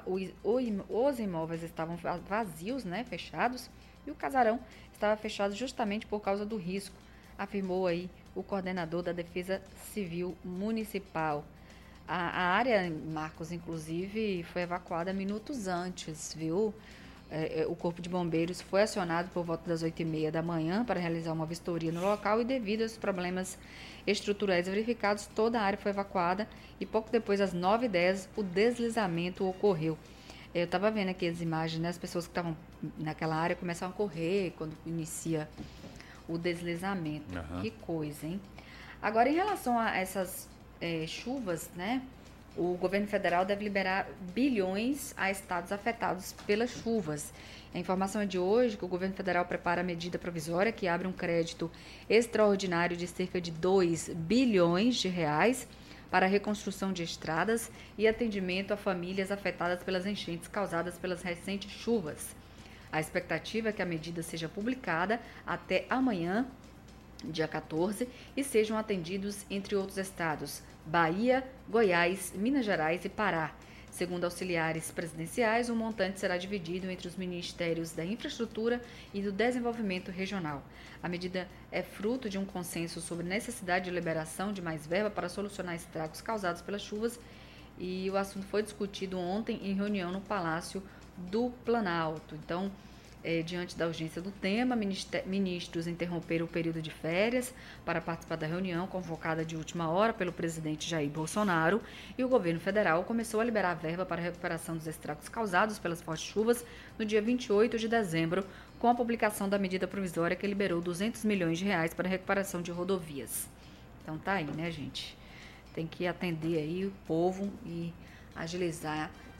Speaker 2: estavam vazios, né, fechados, e o casarão estava fechado justamente por causa do risco, afirmou aí o coordenador da Defesa Civil Municipal. A área, Marcos, inclusive, foi evacuada minutos antes, viu? O Corpo de Bombeiros foi acionado por volta das 8h30 da manhã para realizar uma vistoria no local e devido aos problemas estruturais verificados, toda a área foi evacuada e pouco depois, às 9h10, o deslizamento ocorreu. Eu estava vendo aqui as imagens, né? As pessoas que estavam naquela área começam a correr quando inicia o deslizamento. Uhum. Que coisa, hein? Agora, em relação a essas chuvas, né? O governo federal deve liberar bilhões a estados afetados pelas chuvas. A informação é de hoje que o governo federal prepara a medida provisória que abre um crédito extraordinário de cerca de 2 bilhões de reais para a reconstrução de estradas e atendimento a famílias afetadas pelas enchentes causadas pelas recentes chuvas. A expectativa é que a medida seja publicada até amanhã, dia 14, e sejam atendidos, entre outros estados, Bahia, Goiás, Minas Gerais e Pará. Segundo auxiliares presidenciais, o montante será dividido entre os ministérios da Infraestrutura e do Desenvolvimento Regional. A medida é fruto de um consenso sobre necessidade de liberação de mais verba para solucionar estragos causados pelas chuvas, e o assunto foi discutido ontem em reunião no Palácio do Planalto. Então, diante da urgência do tema, ministros interromperam o período de férias para participar da reunião convocada de última hora pelo presidente Jair Bolsonaro, e o governo federal começou a liberar verba para a recuperação dos estragos causados pelas fortes chuvas no dia 28 de dezembro, com a publicação da medida provisória que liberou 200 milhões de reais para a recuperação de rodovias. Então tá aí, né, gente? Tem que atender aí o povo e agilizar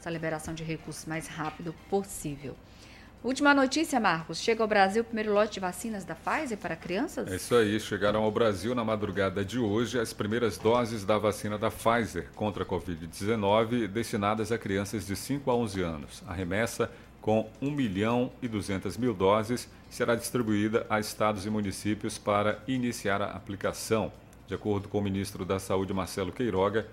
Speaker 2: essa liberação de recursos mais rápido possível. Última notícia, Marcos. Chega ao Brasil o primeiro lote de vacinas da Pfizer para crianças?
Speaker 3: É isso aí. Chegaram ao Brasil na madrugada de hoje as primeiras doses da vacina da Pfizer contra a Covid-19 destinadas a crianças de 5 a 11 anos. A remessa, com 1.200.000 doses, será distribuída a estados e municípios para iniciar a aplicação. De acordo com o ministro da Saúde, Marcelo Queiroga,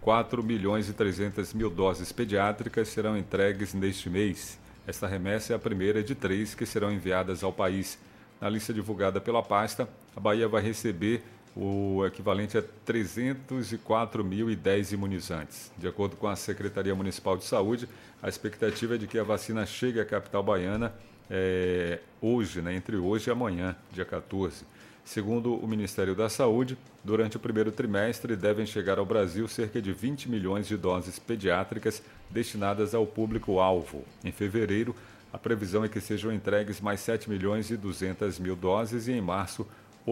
Speaker 3: 4.300.000 doses pediátricas serão entregues neste mês. Esta remessa é a primeira de 3 que serão enviadas ao país. Na lista divulgada pela pasta, a Bahia vai receber o equivalente a 304.010 imunizantes. De acordo com a Secretaria Municipal de Saúde, a expectativa é de que a vacina chegue à capital baiana hoje, entre hoje e amanhã, dia 14. Segundo o Ministério da Saúde, durante o primeiro trimestre devem chegar ao Brasil cerca de 20 milhões de doses pediátricas destinadas ao público-alvo. Em fevereiro, a previsão é que sejam entregues mais 7.200.000 doses e em março,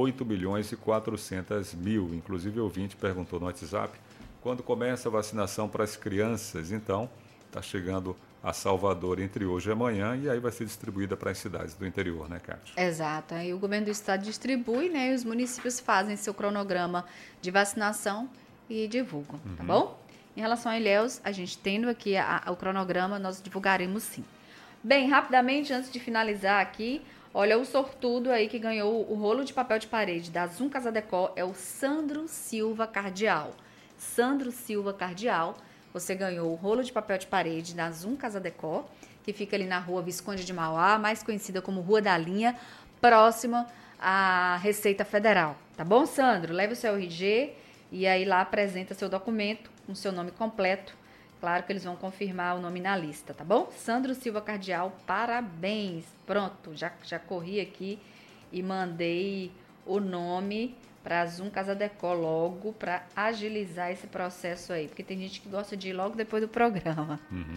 Speaker 3: 8.400.000. Inclusive, o ouvinte perguntou no WhatsApp quando começa a vacinação para as crianças. Então, está chegando a Salvador entre hoje e amanhã e aí vai ser distribuída para as cidades do interior, né, Kátia?
Speaker 2: Exato. Aí o governo do estado distribui, né, e os municípios fazem seu cronograma de vacinação e divulgam, tá bom? Em relação a Ilhéus, a gente tendo aqui o cronograma, nós divulgaremos sim. Bem, rapidamente, antes de finalizar aqui, olha, o sortudo aí que ganhou o rolo de papel de parede da Zoom Casa Decor é o Sandro Silva Cardial. Sandro Silva Cardial. Você ganhou o rolo de papel de parede da Zoom Casa Decor, que fica ali na rua Visconde de Mauá, mais conhecida como Rua da Linha, próxima à Receita Federal. Tá bom, Sandro? Leve o seu RG e aí lá apresenta seu documento com seu nome completo. Claro que eles vão confirmar o nome na lista, tá bom? Sandro Silva Cardial, parabéns. Pronto, já corri aqui e mandei o nome para a Zoom Casa Decor logo, para agilizar esse processo aí, porque tem gente que gosta de ir logo depois do programa.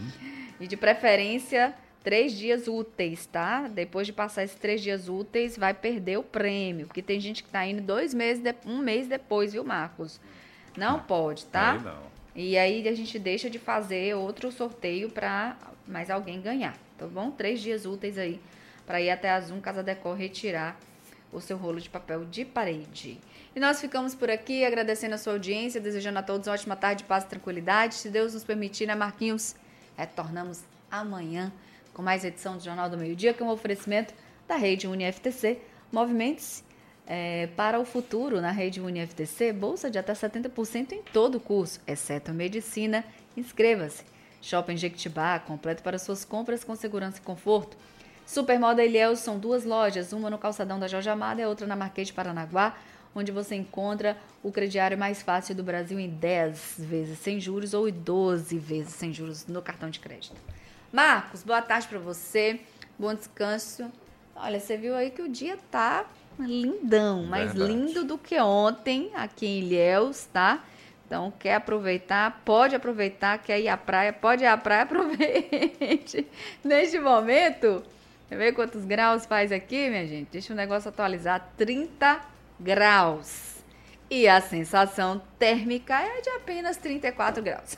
Speaker 2: E de preferência, 3 dias úteis, tá? Depois de passar esses 3 dias úteis, vai perder o prêmio, porque tem gente que tá indo 2 meses, um mês depois, viu, Marcos? Não pode, tá?
Speaker 3: Aí não.
Speaker 2: E aí a gente deixa de fazer outro sorteio para mais alguém ganhar, tá bom? 3 dias úteis aí, para ir até a Zoom Casa Decor retirar o seu rolo de papel de parede. E nós ficamos por aqui agradecendo a sua audiência, desejando a todos uma ótima tarde, paz e tranquilidade. Se Deus nos permitir, né, Marquinhos? Retornamos amanhã com mais edição do Jornal do Meio Dia, que é um oferecimento da Rede UniFTC. Movimente-se para o futuro na Rede UniFTC, bolsa de até 70% em todo o curso, exceto medicina. Inscreva-se. Shopping Jequitibá, completo para suas compras com segurança e conforto. Supermoda Ilhéus são 2 lojas, uma no calçadão da Jorge Amado e a outra na Marquês de Paranaguá, onde você encontra o crediário mais fácil do Brasil em 10 vezes sem juros ou em 12 vezes sem juros no cartão de crédito. Marcos, boa tarde para você, bom descanso. Olha, você viu aí que o dia tá lindão, mais lindo do que ontem aqui em Ilhéus, tá? Então, quer aproveitar, pode aproveitar, quer ir à praia, pode ir à praia, aproveite. Neste momento, deixa eu ver quantos graus faz aqui, minha gente. Deixa o negócio atualizar, 30 graus. E a sensação térmica é de apenas 34 graus.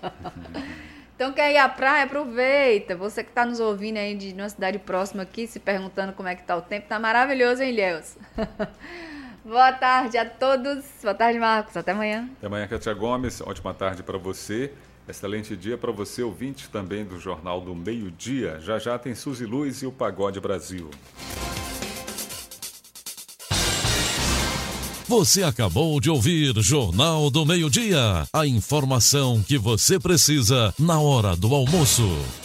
Speaker 2: Então, quer ir à praia, aproveita. Você que está nos ouvindo aí de uma cidade próxima aqui, se perguntando como é que tá o tempo, tá maravilhoso, hein, Ilhéus? Boa tarde a todos. Boa tarde, Marcos. Até amanhã.
Speaker 3: Até amanhã, Kátia Gomes. Ótima tarde para você. Excelente dia para você, ouvinte também do Jornal do Meio Dia. Já já tem Suzy Luz e o Pagode Brasil.
Speaker 1: Você acabou de ouvir Jornal do Meio Dia. A informação que você precisa na hora do almoço.